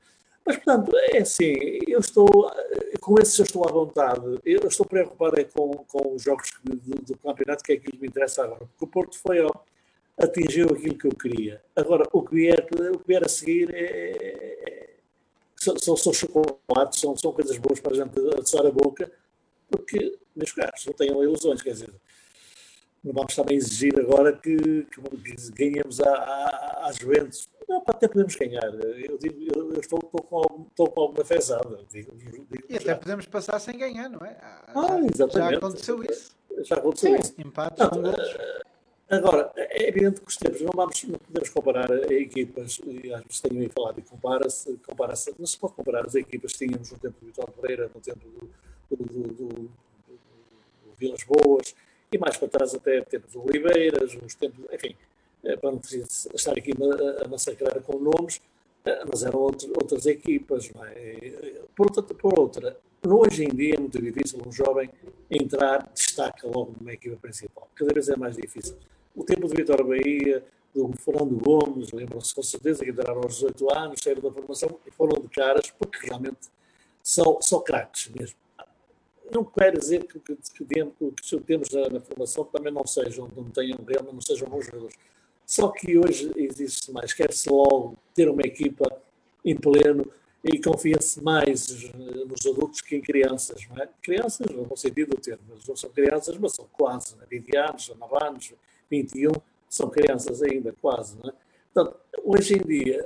Mas, portanto, é assim, com esses eu estou à vontade. Eu estou preocupado com os jogos do campeonato, que é aquilo que me interessa agora. Porque o Porto atingiu aquilo que eu queria. Agora, o que vier a seguir são chocolates, são coisas boas para a gente adoçar a boca, porque, meus caros, não tenham ilusões, quer dizer, não vamos também exigir agora que ganhemos às Juventus. Não, até podemos ganhar. Eu estou com alguma fezada. E até podemos passar sem ganhar, não é? Exatamente. Já aconteceu isso. Já aconteceu isso. Empates com golos. Agora, é evidente que os tempos não podemos comparar equipas, e às vezes tenho aí falado e compara-se, não se pode comparar as equipas que tínhamos no tempo do Vitor Pereira, no tempo do Vilas Boas, e mais para trás até tempos do Oliveiras, uns tempos, enfim, para não estar aqui a massacrar com nomes, mas eram outras equipas, não é? Por outra, hoje em dia é muito difícil um jovem entrar, destaca logo numa equipa principal. Cada vez é mais difícil. O tempo do Vitor Bahia, do Fernando Gomes, lembram-se com certeza que entraram aos 18 anos, saíram da formação e foram de caras, porque realmente são craques mesmo. Não quer dizer que temos na formação também não tenham realmente, não sejam bons jogadores. Só que hoje existe mais, quer-se logo ter uma equipa em pleno e confia-se mais nos adultos que em crianças, não é? Crianças, no bom sentido do termo, eles não são crianças, mas são quase, né? 20 anos, 19 anos, 21, são crianças ainda, quase, não é? Portanto, hoje em dia,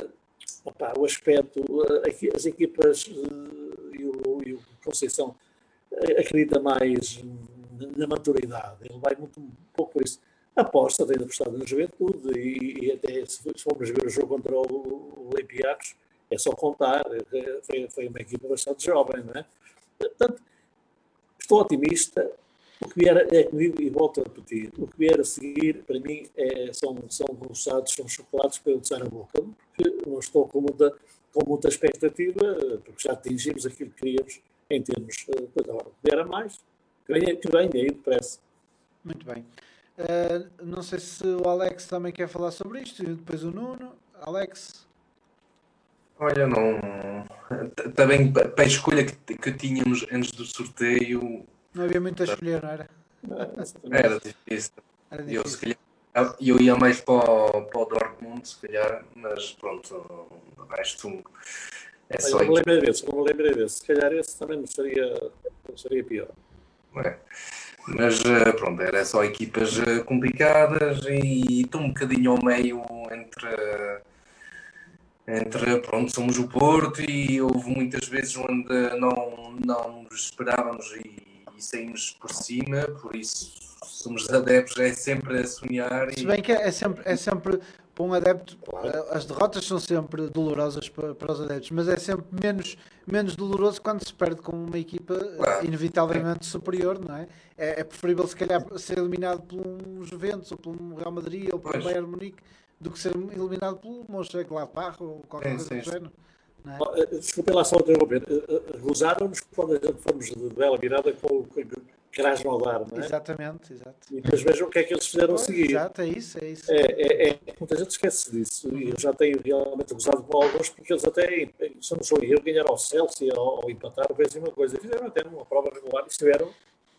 o aspecto, as equipas e o Conceição acredita mais na maturidade, ele vai muito um pouco por isso. Aposta, tem apostado na juventude e até se formos ver o jogo contra o Olympiacos, é só contar, foi uma equipa bastante jovem, não é? Portanto, estou otimista. O que vier, e volto a repetir, o que vier a seguir, para mim, são roçados, são chocolates para eu usar a boca, porque não estou com muita expectativa, porque já atingimos aquilo que queríamos em termos de agora. O que vier a mais, que venha aí depressa. Muito bem. Não sei se o Alex também quer falar sobre isto, e depois o Nuno. Alex? Olha, não. Também para a escolha que tínhamos antes do sorteio. Não havia muito a escolher, não era? Era difícil. Eu ia mais para o Dortmund, se calhar, mas pronto, o resto é só. Não me lembrei desse. Se calhar esse também não seria pior. É. Mas pronto, era só equipas complicadas e estou um bocadinho ao meio entre pronto, somos o Porto e houve muitas vezes onde não nos esperávamos e saímos por cima, por isso somos adeptos, é sempre a sonhar. Se bem que é sempre para um adepto, as derrotas são sempre dolorosas para os adeptos, mas é sempre menos doloroso quando se perde com uma equipa inevitavelmente superior, não é? É preferível se calhar ser eliminado por um Juventus ou por um Real Madrid ou por um Bayern Munique do que ser eliminado pelo Mönchengladbach ou qualquer coisa do género. Desculpem lá só interromper. Gozaram-nos quando a gente fomos de bela virada com o Krasnodar, não é? Exatamente, exato. E depois vejam o que é que eles fizeram a seguir. Exato, é isso. Muita gente esquece disso. E eu já tenho realmente gozado com alguns, porque eles até, se não sou eu, ganharam ao Chelsea ou empataram, fez uma coisa. Fizeram até uma prova regular e estiveram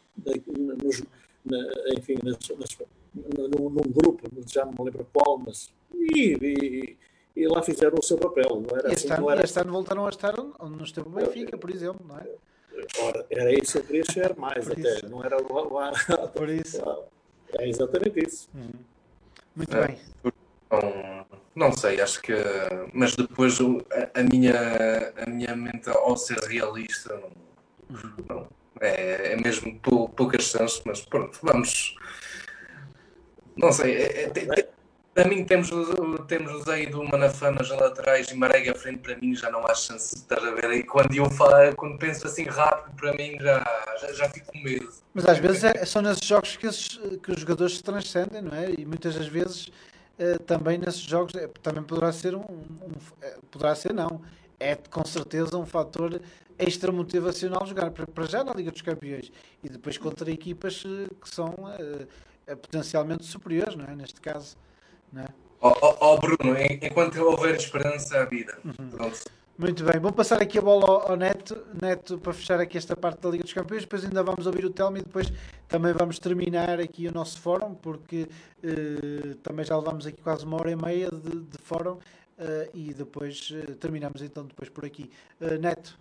num grupo, já não me lembro qual, mas e lá fizeram o seu papel. Não era este ano voltaram a estar onde nos esteve o Benfica, por exemplo, não é? Ora, era isso que eu queria chegar mais até, não era lá. Por isso. É exatamente isso. Muito bem. Não sei, acho que. Mas depois a minha mente, ao ser realista, não, é mesmo poucas chances, mas pronto, vamos. Não sei, para mim temos aí do Manafá nas laterais e Marega à frente, para mim já não há chance de estar a ver aí. Quando penso assim rápido, para mim já fico com medo. Mas às vezes são nesses jogos que os jogadores se transcendem, não é? E muitas das vezes também nesses jogos também poderá ser poderá ser não. É com certeza um fator extra motivacional jogar para já na Liga dos Campeões e depois contra equipas que são potencialmente superiores, não é? Neste caso, não é? Bruno, enquanto houver esperança, há vida. Pronto. Muito bem, vou passar aqui a bola ao Neto, para fechar aqui esta parte da Liga dos Campeões, depois ainda vamos ouvir o Telmo e depois também vamos terminar aqui o nosso fórum, porque também já levamos aqui quase 1h30 de fórum e depois terminamos então depois por aqui. Neto.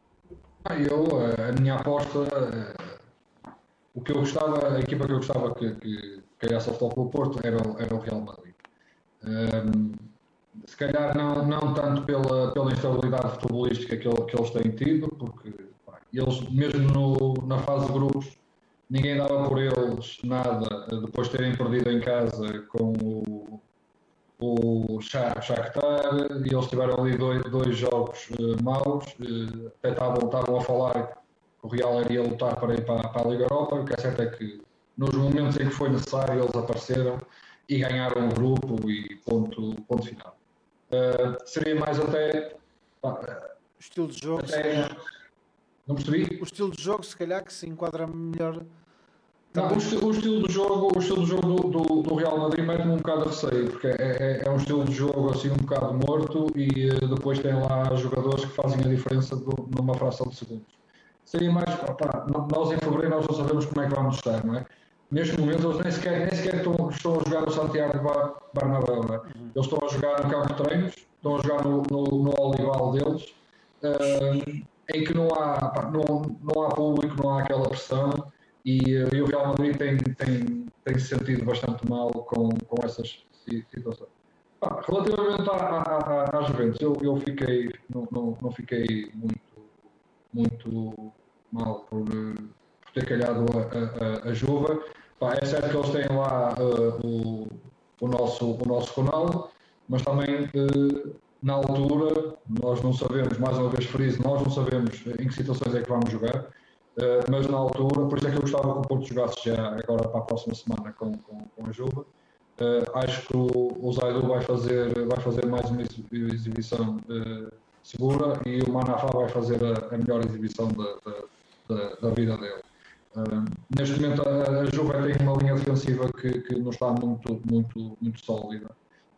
A minha aposta, o que eu gostava, a equipa que eu gostava que ganhasse o Futebol Clube Porto era o Real Madrid. Se calhar não tanto pela instabilidade futebolística que eles têm tido, porque eles, mesmo na fase de grupos, ninguém dava por eles nada depois de terem perdido em casa com o Shakhtar, e eles tiveram ali dois jogos maus, até estavam a falar que o Real iria lutar para ir para a Liga Europa. O que é certo é que nos momentos em que foi necessário eles apareceram e ganharam o grupo e ponto final. Seria mais até o estilo de jogo, não percebi? O estilo de jogo, se calhar, que se enquadra melhor. Não, o estilo de jogo do Real Madrid mete-me um bocado a receio, porque é um estilo de jogo assim um bocado morto, e depois tem lá jogadores que fazem a diferença numa fração de segundos. Seria mais, nós em fevereiro nós não sabemos como é que vamos estar, não é? Neste momento eles nem sequer estão a jogar no Santiago Bernabéu, não é? Eles estão a jogar no campo de treinos, estão a jogar no olival deles, em que não há público, não há aquela pressão, e o Real Madrid tem se sentido bastante mal com essas situações. Relativamente à Juventus, eu fiquei, não fiquei muito mal por ter calhado a Juve. É certo que eles têm lá o nosso Ronaldo, mas também na altura nós não sabemos, mais uma vez friso, nós não sabemos em que situações é que vamos jogar, mas na altura, por isso é que eu gostava que o Porto jogasse já agora para a próxima semana com a Juve. Acho que o Zaidu vai fazer mais uma exibição segura, e o Manafá vai fazer a melhor exibição da vida dele. Neste momento a Juve tem uma linha defensiva que não está muito sólida.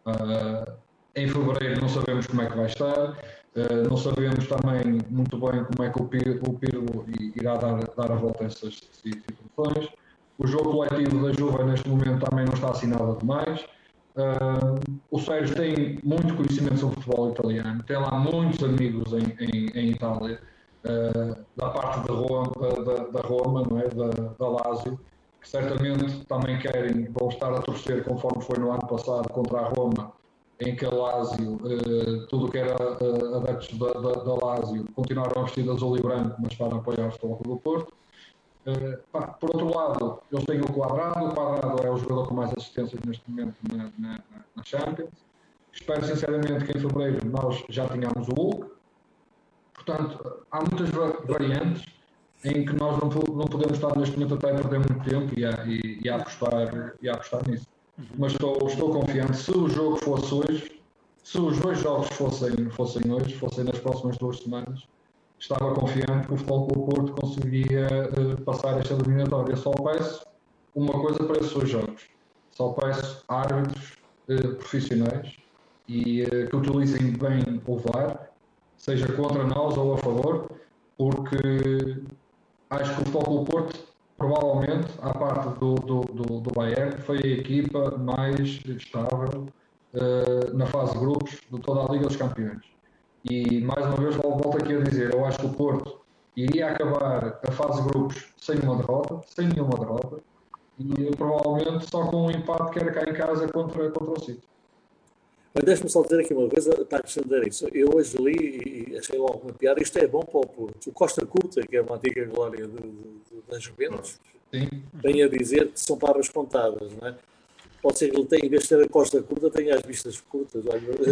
Em fevereiro não sabemos como é que vai estar, não sabemos também muito bem como é que o Pirlo irá dar a volta a essas situações. O jogo coletivo da Juve neste momento também não está assim nada demais. O Sérgio tem muito conhecimento sobre o futebol italiano, tem lá muitos amigos em Itália, da parte da Roma, não é? da Lazio, que certamente também vão estar a torcer, conforme foi no ano passado contra a Roma, em que a Lazio, tudo que era adeptos da Lazio, continuaram a vestir de azul e branco, mas para apoiar o Futebol Clube do Porto. Por outro lado, eles têm o Quadrado é o jogador com mais assistências neste momento na Champions. Espero sinceramente que em fevereiro nós já tenhamos o Hulk. Portanto, há muitas variantes em que nós não podemos estar neste momento até perder muito tempo e apostar nisso. Mas estou confiante. Se o jogo fosse hoje, se os dois jogos fossem hoje, fossem nas próximas 2 semanas, estava confiante que o Futebol Clube Porto conseguiria passar esta eliminatória. Só peço uma coisa para esses 2 jogos. Só peço árbitros profissionais e que utilizem bem o VAR, seja contra nós ou a favor, porque acho que o Futebol Clube Porto, provavelmente, à parte do Bayern, foi a equipa mais estável na fase de grupos de toda a Liga dos Campeões. E, mais uma vez, volto aqui a dizer, eu acho que o Porto iria acabar a fase de grupos sem nenhuma derrota, e provavelmente só com um empate que era cá em casa contra o City. Mas deixa-me só dizer aqui uma coisa para acrescentar isso. Eu hoje li e achei logo uma piada. Isto é bom para o Porto. O Costa Curta, que é uma antiga glória da Juventus, vem a dizer que são palavras contadas, não é? Pode ser que ele tenha, em vez de ter a costa curta, tenha as vistas curtas.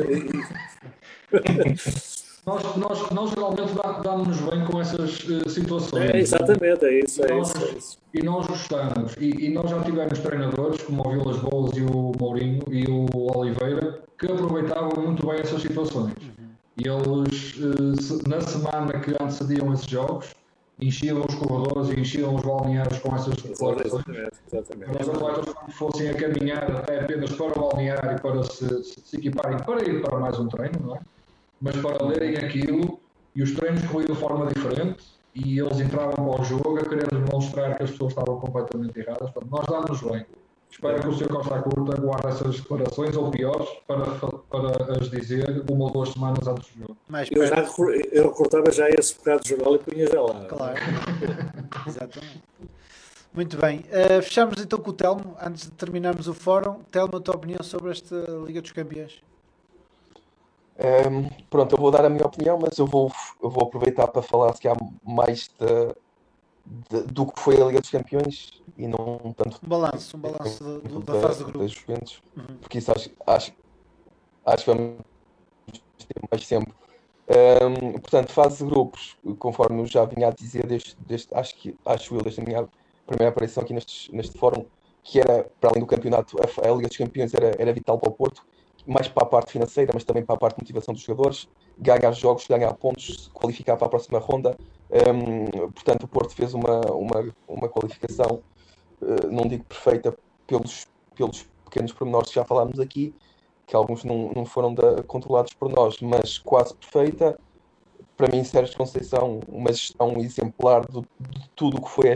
Nós geralmente damos-nos bem com essas situações. Exatamente, é isso. E nós gostamos. E nós já tivemos treinadores, como o Vilas Boas e o Mourinho e o Oliveira, que aproveitavam muito bem essas situações. E eles, na semana que antecediam esses jogos, enchiam os corredores e enchiam os balneários com essas declarações. Para os atletas fossem a caminhar até apenas para o balneário para se equiparem para ir para mais um treino, não é? mas para lerem aquilo, e os treinos corriam de forma diferente, e eles entravam para o jogo a querer demonstrar que as pessoas estavam completamente erradas. Portanto, nós damos bem. Espero que o Sr. Costa Curta guarde essas declarações, ou piores, para as dizer 1 ou 2 semanas antes do jogo. Eu recortava já esse bocado de jornal e punha já lá. Claro. Exatamente. Muito bem. Fechamos então com o Telmo, antes de terminarmos o fórum. Telmo, a tua opinião sobre esta Liga dos Campeões? Pronto, eu vou dar a minha opinião, mas eu vou aproveitar para falar se há mais do que foi a Liga dos Campeões e não tanto Um balanço da fase de da grupos. Juventus, porque isso acho que vamos ter mais tempo. Portanto, fase de grupos, conforme eu já vinha a dizer acho eu, desde a minha primeira aparição aqui neste fórum, que era, para além do campeonato, a Liga dos Campeões era vital para o Porto, mais para a parte financeira, mas também para a parte de motivação dos jogadores, ganhar jogos, ganhar pontos, se qualificar para a próxima ronda. Portanto, o Porto fez uma qualificação, não digo perfeita, pelos pequenos pormenores que já falámos aqui, que alguns não foram controlados por nós, mas quase perfeita. Para mim, Sérgio Conceição, uma gestão exemplar de tudo o que foi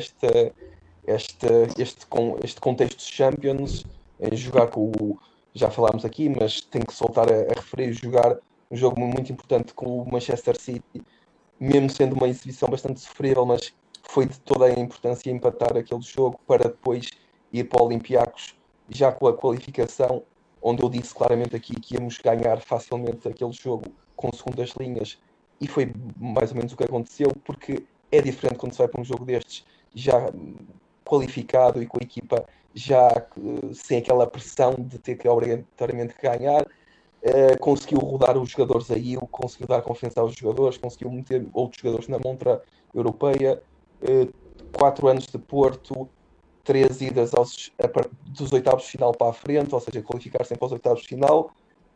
este contexto de Champions, em jogar com o. Já falámos aqui, mas tenho que soltar a referir, jogar um jogo muito importante com o Manchester City, mesmo sendo uma exibição bastante sofrível, mas foi de toda a importância empatar aquele jogo para depois ir para o Olympiacos, já com a qualificação, onde eu disse claramente aqui que íamos ganhar facilmente aquele jogo com segundas linhas, e foi mais ou menos o que aconteceu, porque é diferente quando se vai para um jogo destes, já qualificado e com a equipa já sem aquela pressão de ter que obrigatoriamente ganhar. Conseguiu rodar os jogadores aí, conseguiu dar confiança aos jogadores, conseguiu meter outros jogadores na montra europeia. 4 anos de Porto, 3 idas dos oitavos de final para a frente, ou seja, qualificar-se para os oitavos de final.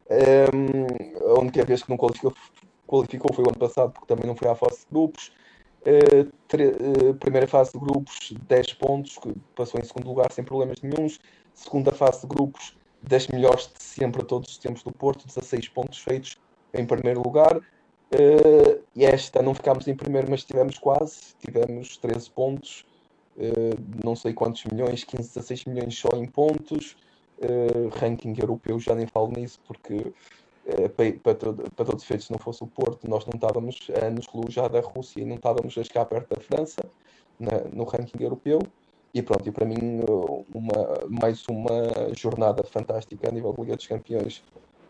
A única vez que não qualificou foi o ano passado, porque também não foi à fase de grupos. Primeira fase de grupos, 10 pontos, que passou em segundo lugar sem problemas nenhuns. Segunda fase de grupos, 10 melhores de sempre a todos os tempos do Porto, 16 pontos feitos em primeiro lugar. E esta não ficámos em primeiro, mas tivemos 13 pontos, não sei quantos milhões, 15, 16 milhões só em pontos. Ranking europeu, já nem falo nisso, porque para todos os efeitos, se não fosse o Porto, nós não estávamos a anos-luz já da Rússia e não estávamos a chegar perto da França no ranking europeu. E pronto, e para mim, mais uma jornada fantástica a nível de Liga dos Campeões.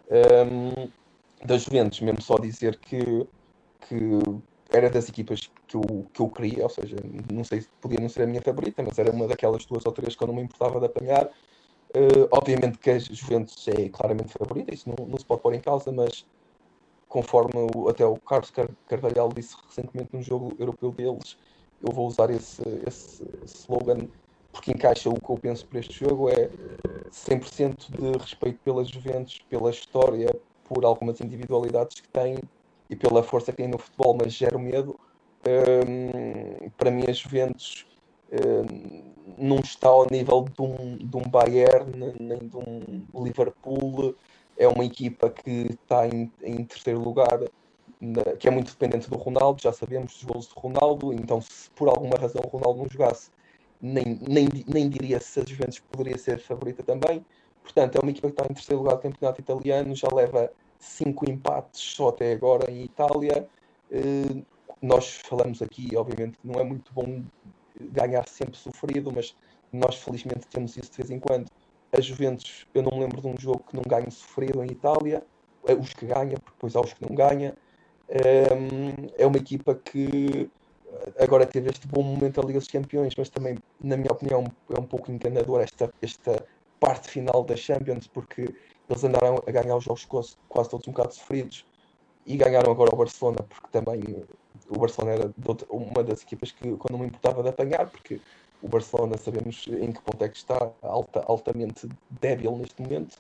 Da Juventus, mesmo só dizer que era das equipas que eu queria, ou seja, não sei se podia não ser a minha favorita, mas era uma daquelas 2 ou 3 que eu não me importava de apanhar. Obviamente que a Juventus é claramente favorita, isso não se pode pôr em causa, mas conforme até o Carlos Carvalhal disse recentemente num jogo europeu deles, eu vou usar esse slogan porque encaixa o que eu penso para este jogo, é 100% de respeito pela Juventus, pela história, por algumas individualidades que tem e pela força que tem no futebol, mas gera medo. Para mim a Juventus não está ao nível de um Bayern nem de um Liverpool. É uma equipa que está em terceiro lugar, que é muito dependente do Ronaldo, já sabemos dos golos de Ronaldo, então se por alguma razão o Ronaldo não jogasse, nem diria se a Juventus poderia ser favorita também. Portanto, é uma equipa que está em terceiro lugar do campeonato italiano, já leva 5 empates só até agora em Itália. Nós falamos aqui, obviamente, que não é muito bom ganhar sempre sofrido, mas nós felizmente temos isso de vez em quando. A Juventus, eu não me lembro de um jogo que não ganhe sofrido em Itália, os que ganha, porque depois há os que não ganha. É uma equipa que agora teve este bom momento da Liga dos Campeões, mas também, na minha opinião, é um pouco enganador esta parte final da Champions, porque eles andaram a ganhar os jogos quase todos um bocado sofridos e ganharam agora o Barcelona, porque também o Barcelona era uma das equipas que eu não me importava de apanhar, porque o Barcelona sabemos em que ponto é que está, altamente débil neste momento.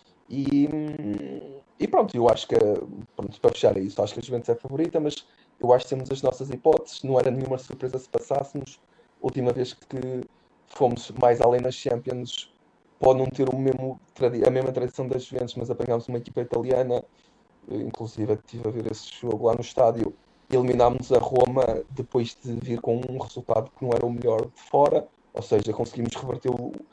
E pronto, eu acho que, pronto, para fechar é isso, acho que a Juventus é a favorita, mas eu acho que temos as nossas hipóteses, não era nenhuma surpresa se passássemos. A última vez que fomos mais além nas Champions, pode não ter a mesma tradição das Juventus, mas apanhámos uma equipa italiana inclusive estive a ver esse jogo lá no estádio, eliminámos a Roma depois de vir com um resultado que não era o melhor de fora, ou seja, conseguimos reverter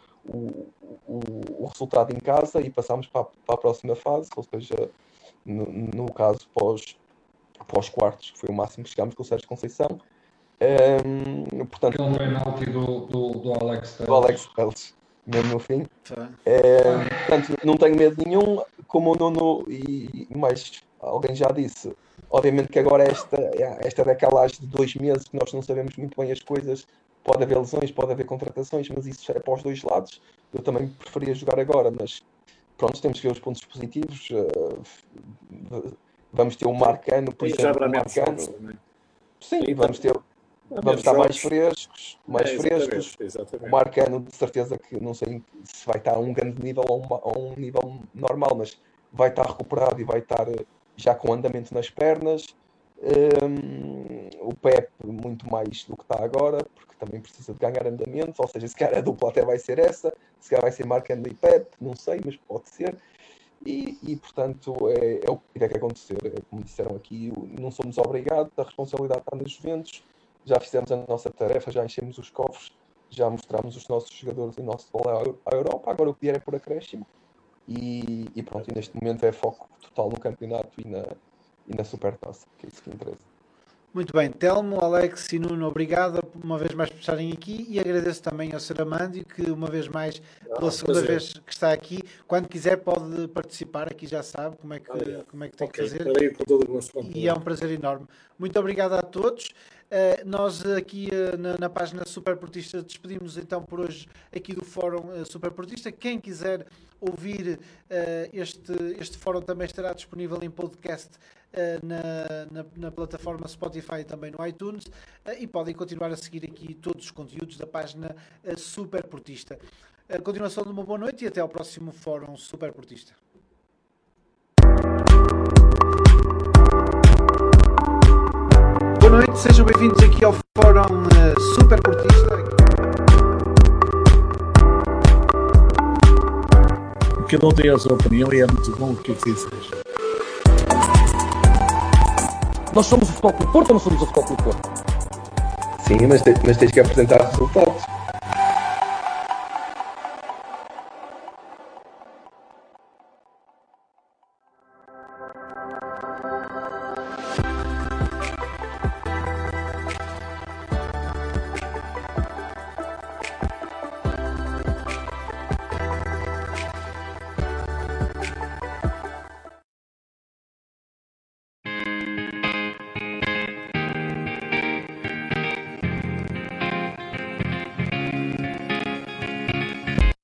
o resultado em casa e passámos para a próxima fase, ou seja, no caso pós quartos, que foi o máximo que chegámos com o Sérgio Conceição. Portanto, aquele penalti do Alex Telles. do Alex Telles, mesmo no fim. Portanto, não tenho medo nenhum, como o Nuno e mais alguém já disse. Obviamente que agora esta decalagem de 2 meses, que nós não sabemos muito bem as coisas, pode haver lesões, pode haver contratações, mas isso é para os dois lados. Eu também preferia jogar agora, mas pronto, temos que ver os pontos positivos. Vamos ter o Marcano, por exemplo, o Marcano. Sim, vamos estar mais frescos, Exatamente. O Marcano, de certeza que não sei se vai estar a um grande nível ou a um nível normal, mas vai estar recuperado e vai estar já com andamento nas pernas. O Pepe muito mais do que está agora, porque também precisa de ganhar andamento, ou seja, se calhar a dupla até vai ser essa, se calhar vai ser Marcano e Pepe, não sei, mas pode ser. E portanto é o que tiver que acontecer. Como disseram aqui, não somos obrigados, a responsabilidade está nos Juventus, já fizemos a nossa tarefa, já enchemos os cofres, já mostramos os nossos jogadores e o nosso futebol à Europa, agora o que vier é por acréscimo e pronto, e neste momento é foco total no campeonato e na Supertaça, que é isso que interessa. Muito bem, Telmo, Alex e Nuno, obrigado uma vez mais por estarem aqui e agradeço também ao Sr. Amandio, que uma vez mais, pela segunda vez que está aqui, quando quiser pode participar, aqui já sabe como é que tem que fazer. E é um prazer enorme. Muito obrigado a todos. Nós aqui na página Superportista despedimos então por hoje aqui do Fórum Superportista. Quem quiser ouvir este fórum também estará disponível em podcast na plataforma Spotify e também no iTunes, e podem continuar a seguir aqui todos os conteúdos da página Superportista. A continuação de uma boa noite e até ao próximo Fórum Superportista. Boa noite, sejam bem-vindos aqui ao Fórum Superportista. Cada um tem a sua opinião e é muito bom o que dizes. Nós somos o Futebol Clube Porto ou não somos o Futebol Clube Porto? Sim, mas tens que apresentar resultados.